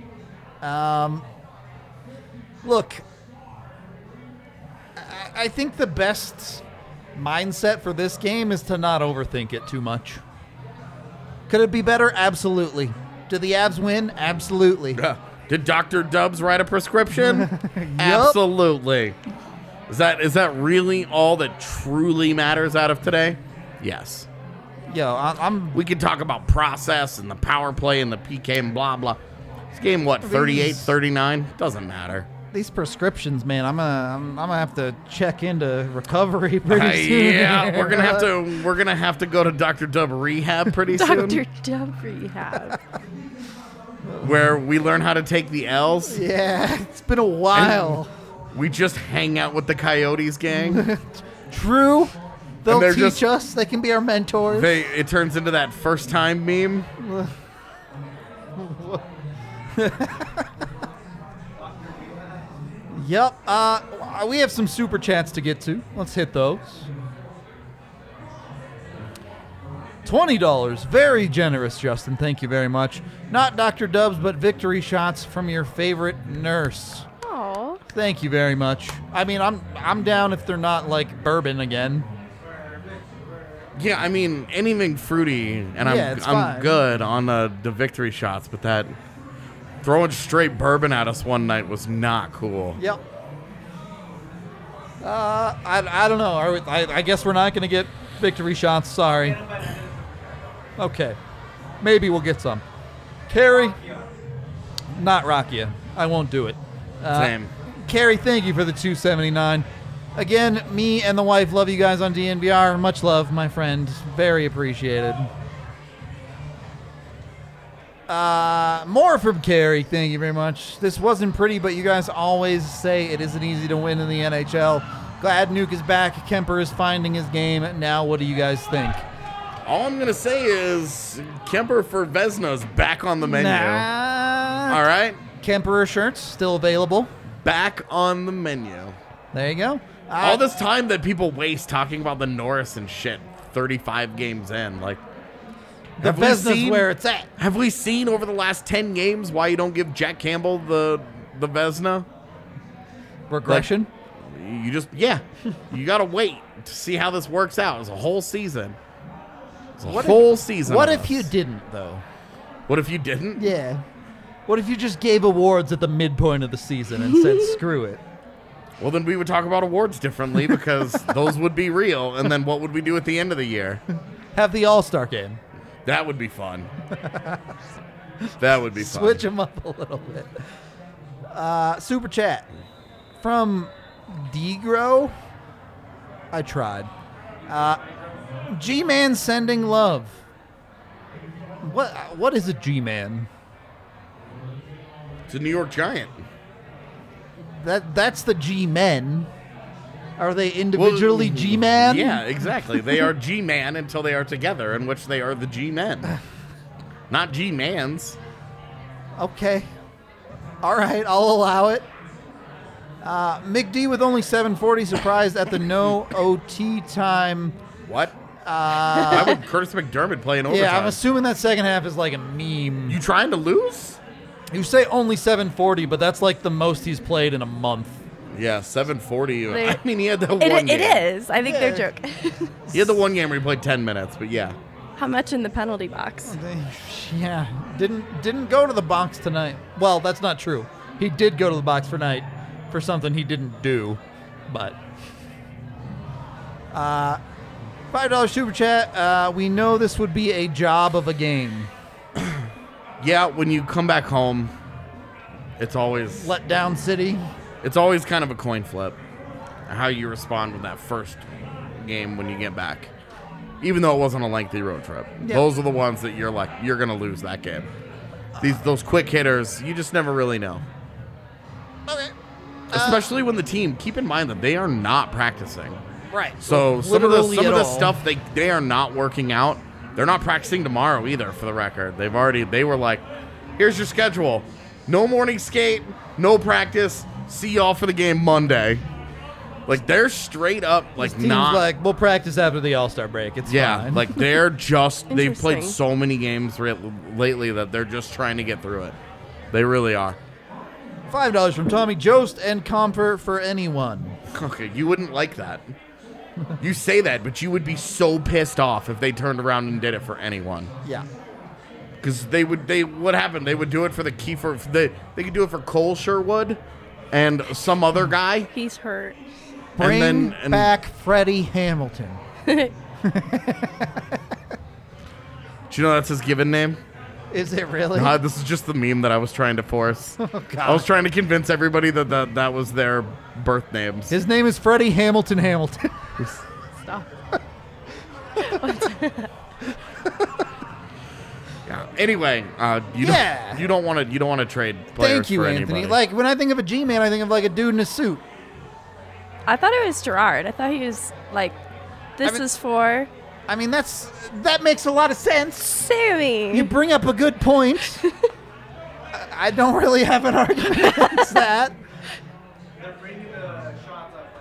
Look, I think the best mindset for this game is to not overthink it too much. Could it be better? Absolutely. Did the Avs win? Absolutely. Did Dr. Dubs write a prescription? Absolutely. Is that really all that truly matters out of today? Yes. Yo, We can talk about process and the power play and the PK and blah, blah. This game, 38, 39? Doesn't matter. these prescriptions, man. I'm gonna have to check into recovery pretty soon. Yeah, we're gonna have to go to Dr. Dub rehab pretty soon. Dr. Dub rehab. Where we learn how to take the L's. Yeah, it's been a while. We just hang out with the Coyotes gang. True. They'll they're teach just- us. They can be our mentors. It turns into that first time meme. Yep. We have some super chats to get to. Let's hit those. $20. Very generous, Justin. Thank you very much. Not Dr. Dubs, but victory shots from your favorite nurse. Aw. Thank you very much. I mean, I'm down if they're not like bourbon again. Yeah, I mean anything fruity, and Yeah, it's fine. I'm good on the victory shots, but that Throwing straight bourbon at us one night was not cool. Yep. I don't know. I guess we're not going to get victory shots. Sorry. Okay. Maybe we'll get some. Carrie. Not Rakia. I won't do it. Same. Carrie, thank you for the 279. Again, me and the wife love you guys on DNVR. Much love, my friend. Very appreciated. More from Carrie. Thank you very much. This wasn't pretty, but you guys always say it isn't easy to win in the NHL. Glad Nuke is back. Kemper is finding his game. Now, what do you guys think? All I'm going to say is Kemper for Vezina is back on the menu. All right? Kemperer shirts still available. Back on the menu. There you go. All this time that people waste talking about the Norris and shit 35 games in. Like, the Vezina's where it's at. Have we seen over the last 10 games why you don't give Jack Campbell the Vezina? Regression? Like, you just, you got to wait to see how this works out. It's a whole season. Whole season. What if you didn't, though? What if you didn't? Yeah. What if you just gave awards at the midpoint of the season and said, screw it? Well, then we would talk about awards differently because those would be real. And then what would we do at the end of the year? Have the All-Star game. That would be fun. That would be fun. Switch them up a little bit. Super chat from Degro. I tried. G-Man sending love. What is a G-Man? It's a New York Giant. That's the G-Men. Are they individually G-Man? Yeah, exactly. They are G-Man until they are together, in which they are the G-Men. Not G-Mans. Okay. All right, I'll allow it. McD with only 740, surprised at the no OT time. What? Why would Curtis McDermott play in overtime? Yeah, I'm assuming that second half is like a meme. You trying to lose? You say only 740, but that's like the most he's played in a month. Yeah, 740. I mean, he had the one game. It is. I think they're joking. He had the one game where he played 10 minutes, but yeah. How much in the penalty box? Yeah, didn't go to the box tonight. Well, that's not true. He did go to the box for something he didn't do, but $5 super chat. We know this would be a job of a game. Yeah, when you come back home, it's always Let down city. It's always kind of a coin flip how you respond with that first game when you get back. Even though it wasn't a lengthy road trip. Yep. Those are the ones that you're like, you're going to lose that game. Those quick hitters, you just never really know. Okay. Especially when the team, keep in mind that they are not practicing. Right. So some of the all. stuff they are not working out. They're not practicing tomorrow either, for the record. They were like, here's your schedule. No morning skate, no practice. See y'all for the game Monday. Like, they're straight up, like, This team's not. like, we'll practice after the All-Star break. It's fine. Like, they're just, they've played Interesting. so many games lately that they're just trying to get through it. They really are. $5 from Tommy Jost and Comfort for anyone. Okay, you wouldn't like that. You say that, but you would be so pissed off if they turned around and did it for anyone. Yeah. Because what happened? They would do it for the Kiefer. They could do it for Cole Sherwood and some other guy. He's hurt. Bring back Freddie Hamilton. Do you know that's his given name? Is it really? This is just the meme that I was trying to force. Oh, God. I was trying to convince everybody that was their birth names. His name is Freddie Hamilton Hamilton. Stop. Yeah. Anyway, you don't want to trade players. Thank you, for Anthony. anybody. Like, when I think of a G-Man, I think of like a dude in a suit. I thought it was Gerard. I thought he was like, this is for I mean, that makes a lot of sense. Sammy. You bring up a good point. I don't really have an argument against that. They're bringing the shots up,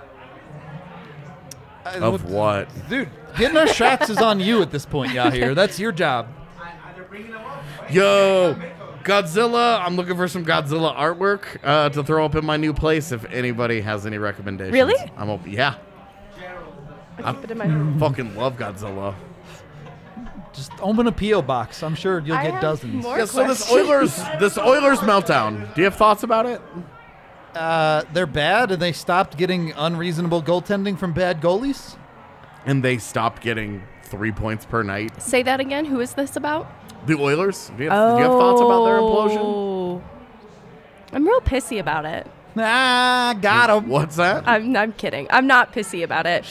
by the way. Of what? Dude, getting our shots is on you at this point, Yahir. That's your job. They're bringing them up. Right? Yo, Godzilla. I'm looking for some Godzilla artwork to throw up in my new place. If anybody has any recommendations, Really? I'm open. Yeah, I'll keep it in my room. fucking love Godzilla. Just open a P.O. box. I'm sure you'll I get have dozens. more Yeah, so this questions. Oilers meltdown. Do you have thoughts about it? They're bad, and they stopped getting unreasonable goaltending from bad goalies. And they stopped getting 3 points per night. Say that again. Who is this about? The Oilers? Do you have thoughts about their implosion? Oh. I'm real pissy about it. Ah, got him. What's that? I'm kidding. I'm not pissy about it.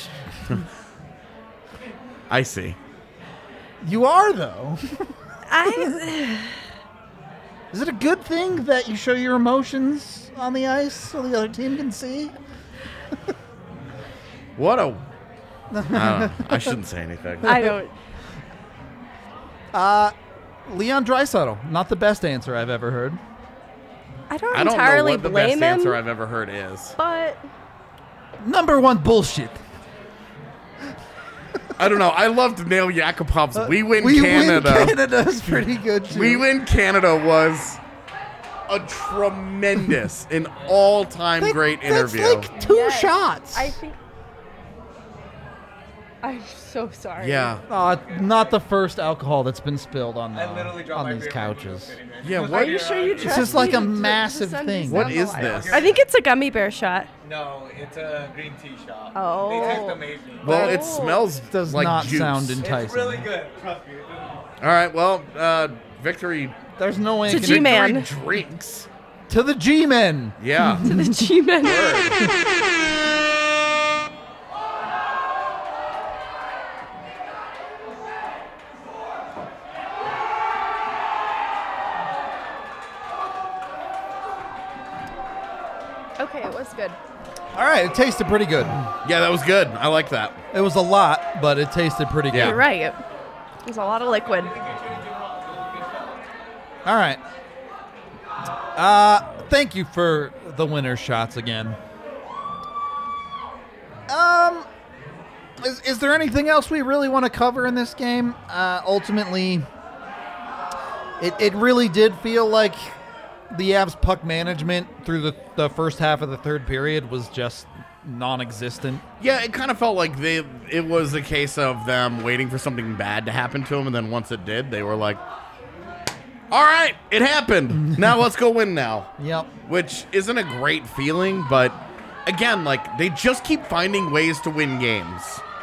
I see. You are, though. I Is it a good thing that you show your emotions on the ice so the other team can see? What a... I don't know. I shouldn't say anything. I don't. Leon Draisaitl, not the best answer I've ever heard. I don't I don't know entirely what the best blame answer him, I've ever heard is. but Number one bullshit. I don't know. I loved Nail Yakupov's We Win We Canada. Win Canada's pretty good, too. We Win Canada was a tremendous, an all-time great interview. That's like two Yes. shots. I think. I'm so sorry. Yeah. Not the first alcohol that's been spilled on, I literally dropped on my these beer when you were couches. sitting there. Yeah, Are what? you sure you trust just like me a to massive send thing. these What down is the line? this? I think it's a gummy bear shot. No, it's a green tea shop. Oh. They taste amazing. Well, it Oh. smells Does like not juice. sound It's enticing. really good. Trust me. All right, well, victory, There's no way To it can- G-Man. victory drinks. To the G-Men. Yeah. To the G-Men. Okay, it was good. All right, it tasted pretty good. Yeah, that was good. I like that. It was a lot, but it tasted pretty Yeah. good. You're right. There's a lot of liquid. All right. Thank you for the winner shots again. Is there anything else we really want to cover in this game? Ultimately, it really did feel like the Avs puck management through the first half of the third period was just non-existent. Yeah, it kind of felt like it was a case of them waiting for something bad to happen to them, and then once it did, they were like, all right, it happened. Now let's go win now. Yep. Which isn't a great feeling, but again, like, they just keep finding ways to win games.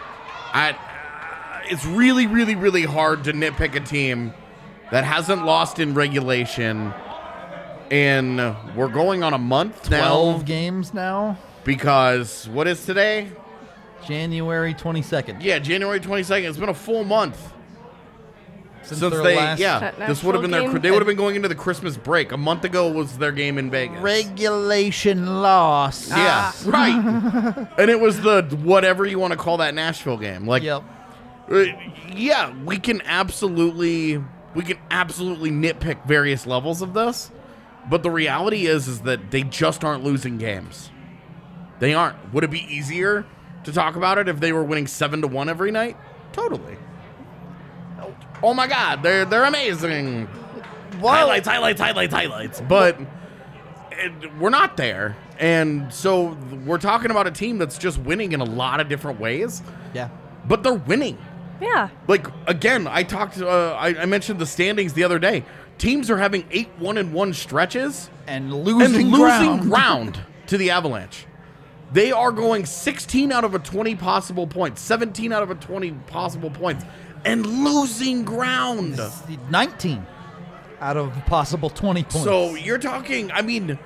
It's really, really, really hard to nitpick a team that hasn't lost in regulation, and we're going on a month 12 now games now. because what is today? January 22nd. Yeah, January 22nd. It's been a full month Since since their they, last That this would have been national their. game? They would have been going into the Christmas break. A month ago was their game in Vegas. regulation loss. Yeah, right. And it was the whatever you want to call that Nashville game. Like, Yep. yeah, we can absolutely nitpick various levels of this, but the reality is that they just aren't losing games. They aren't. Would it be easier to talk about it if they were winning 7-1 every night? Totally. Oh my God, they're amazing. Highlights. But we're not there, and so we're talking about a team that's just winning in a lot of different ways. Yeah. But they're winning. Yeah. Like, again, I mentioned the standings the other day. Teams are having 8 1-1 stretches And losing, ground to the Avalanche. They are going 16 out of a 20 possible points, 17 out of a 20 possible points, and losing ground. 19 out of possible 20 points. So you're talking, I mean,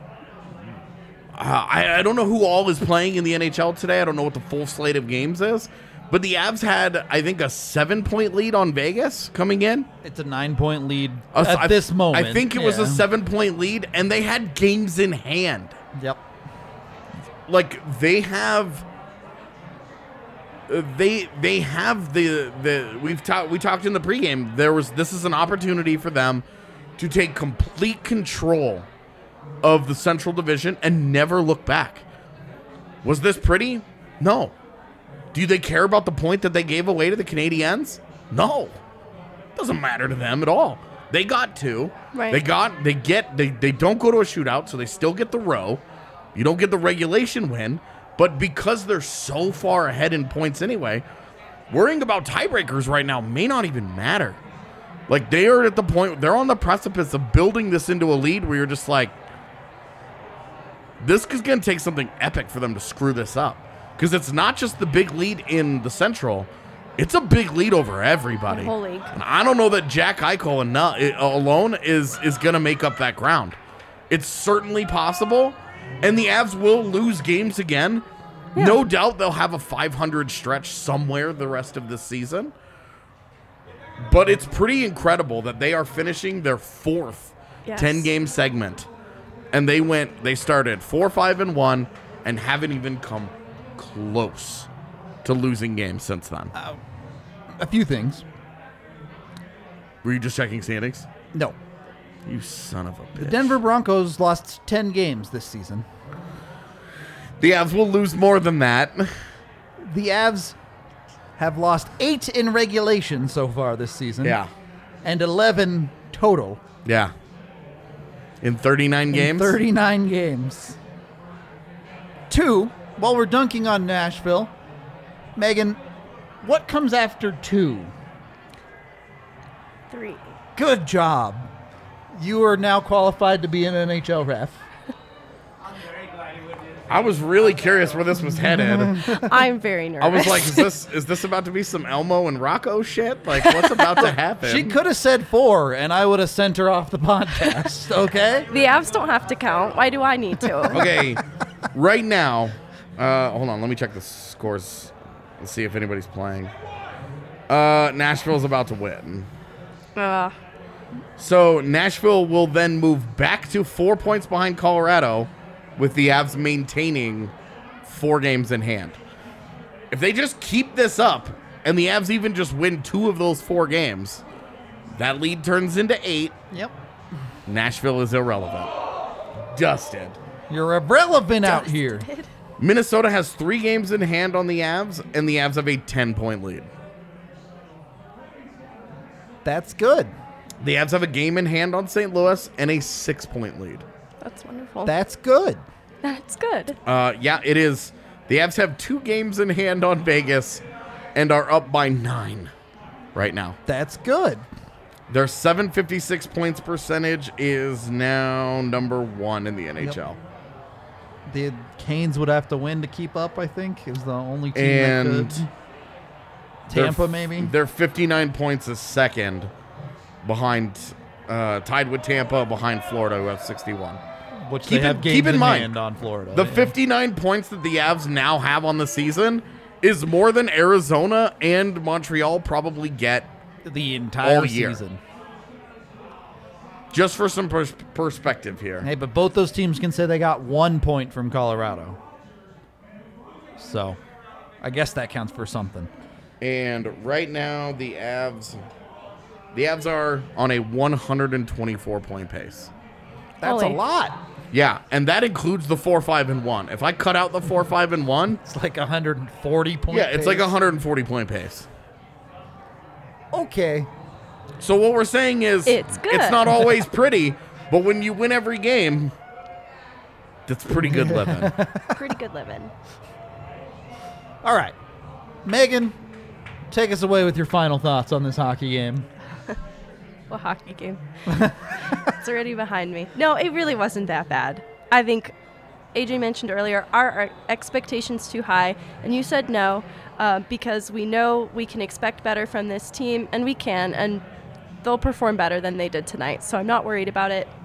I don't know who all is playing in the NHL today. I don't know what the full slate of games is. But the Avs had, I think, a 7-point lead on Vegas coming in. it's a 9-point lead at this moment. I think it was a Yeah. 7-point lead, and they had games in hand. Yep. Like, they have... They have the we talked in the pregame. This is an opportunity for them to take complete control of the Central Division and never look back. Was this pretty? No. Do they care about the point that they gave away to the Canadiens? No. Doesn't matter to them at all. They got 2. Right. They don't go to a shootout, so they still get the row. You don't get the regulation win. But because they're so far ahead in points anyway, worrying about tiebreakers right now may not even matter. Like, they are at the point, they're on the precipice of building this into a lead where you're just like, this is going to take something epic for them to screw this up. Because it's not just the big lead in the Central, it's a big lead over everybody. The whole league. And I don't know that Jack Eichel alone is going to make up that ground. It's certainly possible, and the Avs will lose games again. Yeah. No doubt they'll have a 500 stretch somewhere the rest of this season. But it's pretty incredible that they are finishing their 4th 10-game segment. And they started 4-5-1 and haven't even come close to losing games since then. A few things. Were you just checking standings? No. You son of a bitch. The Denver Broncos lost 10 games this season. The Avs will lose more than that. The Avs have lost 8 in regulation so far this season. Yeah. And 11 total. Yeah. In 39 games? 39 games. 2, while we're dunking on Nashville, Megan, what comes after 2? 3. Good job. You are now qualified to be an NHL ref. I'm very glad you would do this. I was really curious where this was headed. I'm very nervous. I was like, is this about to be some Elmo and Rocco shit? Like, what's about to happen? She could have said 4, and I would have sent her off the podcast, okay? the Avs don't have to count. Why do I need to? Okay, right now, hold on, let me check the scores and see if anybody's playing. Nashville's about to win. So Nashville will then move back to 4 points behind Colorado, with the Avs maintaining 4 games in hand. If they just keep this up, and the Avs even just win 2 of those 4 games, that lead turns into 8. Yep. Nashville is irrelevant. Dusted. You're irrelevant out here. Minnesota has 3 games in hand on the Avs, and the Avs have a 10-point lead. That's good. The Avs have a game in hand on St. Louis and a 6-point lead. That's wonderful. That's good. That's good. Yeah, it is. The Avs have 2 games in hand on Vegas and are up by 9 right now. That's good. Their 756 points percentage is now number 1 in the NHL. The Canes would have to win to keep up, I think. Is the only team And that could. Tampa, maybe? They're 59 points is second behind, tied with Tampa, behind Florida, who have 61. Which keep they have in- games keep in in mind, hand on Florida. The yeah. 59 points that the Avs now have on the season is more than Arizona and Montreal probably get The entire all year. season. Just for some perspective here. Hey, but both those teams can say they got 1 point from Colorado. So, I guess that counts for something. And right now, the Avs are on a 124-point pace. That's Holy. a lot. Yeah, and that includes the 4-5-1. If I cut out the 4-5-1, It's like 140 points. yeah, it's like a 140-point pace. Okay. So what we're saying is It's good. It's not always pretty, but when you win every game, that's pretty good living. Pretty good living. All right. Megan, take us away with your final thoughts on this hockey game. Well, hockey game. It's already behind me. No, it really wasn't that bad. I think AJ mentioned earlier, are our expectations too high? And you said no, because we know we can expect better from this team, and we can, and they'll perform better than they did tonight. So I'm not worried about it.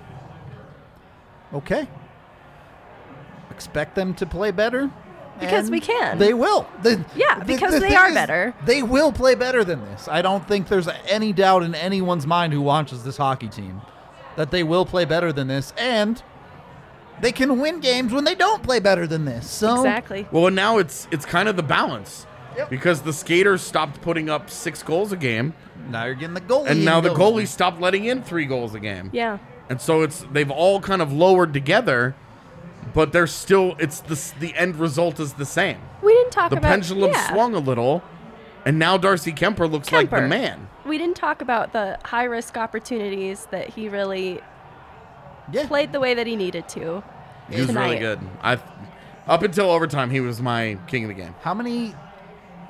Okay. Expect them to play better? Because and we can. They will. Because they thing are is, better. They will play better than this. I don't think there's any doubt in anyone's mind who watches this hockey team that they will play better than this, and they can win games when they don't play better than this. So Exactly. Well, and now it's kind of the balance. Yep. Because the skaters stopped putting up 6 goals a game, now you're getting the goalie. and now the going. goalies stopped letting in 3 goals a game. Yeah. And so they've all kind of lowered together, but they're still the end result is the same. We didn't talk The about pendulum yeah. swung a little, and now Darcy Kemper looks like the Kemper. man. We didn't talk about the high risk opportunities that he really Yeah. played the way that he needed to. He was really tonight. good. Up until overtime, he was my king of the game. How many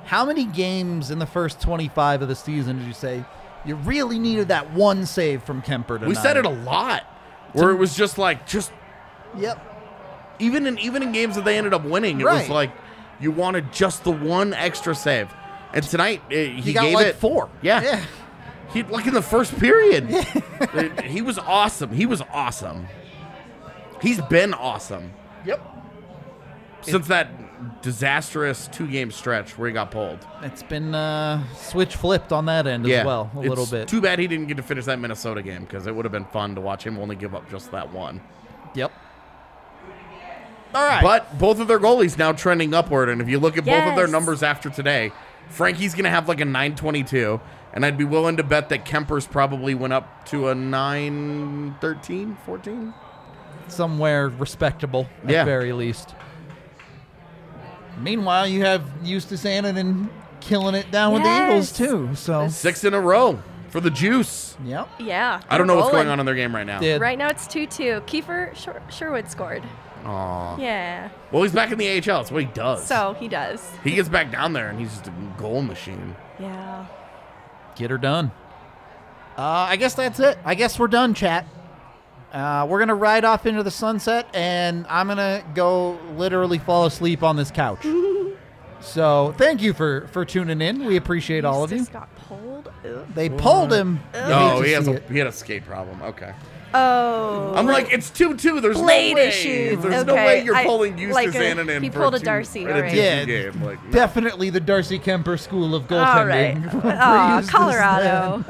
How many games in the first 25 of the season did you say you really needed that one save from Kemper tonight? We said it a lot, where it was just like, Yep. even in games that they ended up winning, it was Right. like you wanted just the one extra save. And tonight, he got gave like it 4. Yeah. He like in the first period. He was awesome. He was awesome. He's been awesome Yep. since that disastrous 2-game stretch where he got pulled. It's been switch flipped on that end as well, a little It's bit. Too bad he didn't get to finish that Minnesota game because it would have been fun to watch him only give up just that one. Yep. All right. But both of their goalies now trending upward, and if you look at both of their Yes. numbers after today, Frankie's going to have like a 922, and I'd be willing to bet that Kemper's probably went up to a 913, 14. Somewhere respectable at Yeah. very least. Meanwhile, you have Eustace Annunen killing it down with the Eagles Yes. too. So 6 in a row for the Juice. yep. Yeah. I don't know what's rolling. going on in their game right now. Did. Right now it's 2-2. Kiefer Sherwood scored. Aw. Yeah. Well, he's back in the AHL. That's what he does. So he does. He gets back down there, and he's just a goal machine. Yeah. Get her done. I guess that's it. I guess we're done, chat. We're going to ride off into the sunset, and I'm going to go literally fall asleep on this couch. So thank you for tuning in. We appreciate all of you. Just got pulled. Ugh. They pulled him. You hate Oh, to he see it. had a skate problem. Okay. Oh. I'm like, it's 2-2. There's Blade no way. issues. There's no Okay, way you're I- pulling Eustace like a- Annunen he for pulled a two- Darcy, in a alright. 2-2 Yeah, game. Like, no. Definitely the Darcy Kemper school of All goaltending. right. for Aw, Eustace Colorado.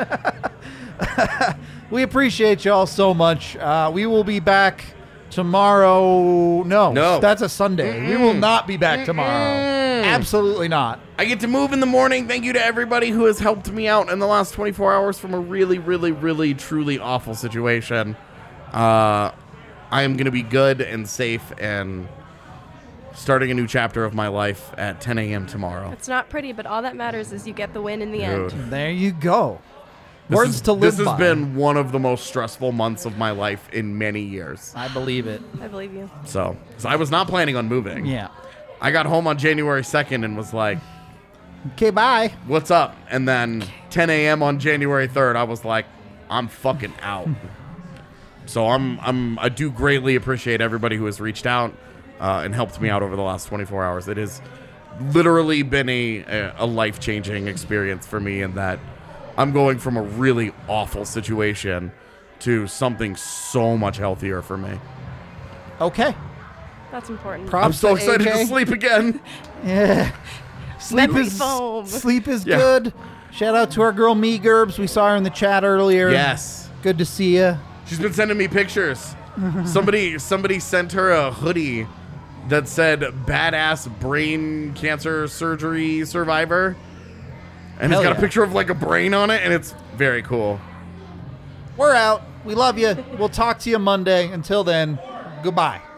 We appreciate y'all so much. We will be back tomorrow. No, that's a Sunday. We will not be back tomorrow. Absolutely not. I get to move in the morning. Thank you to everybody who has helped me out in the last 24 hours from a really, really, really, truly awful situation. I am going to be good and safe and starting a new chapter of my life at 10 a.m. tomorrow. It's not pretty, but all that matters is you get the win in the end. Dude. There you go. Words to live This has by. been one of the most stressful months of my life in many years. I believe it. I believe you. So, 'cause I was not planning on moving. Yeah. I got home on January 2nd and was like, Okay, bye. what's up? And then 10 a.m. on January 3rd, I was like, I'm fucking out. So I do greatly appreciate everybody who has reached out and helped me out over the last 24 hours. It has literally been a life-changing experience for me in that I'm going from a really awful situation to something so much healthier for me. Okay. That's important. I'm Props so to excited AK. to sleep again. Yeah. Sleep Memory is foam. sleep is Yeah. good. Shout out to our girl Me Gerbs. We saw her in the chat earlier. Yes. Good to see you. She's been sending me pictures. Somebody sent her a hoodie that said "badass brain cancer surgery survivor," and Hell it's got yeah. a picture of like a brain on it, and it's very cool. We're out. We love you. We'll talk to you Monday. Until then, goodbye.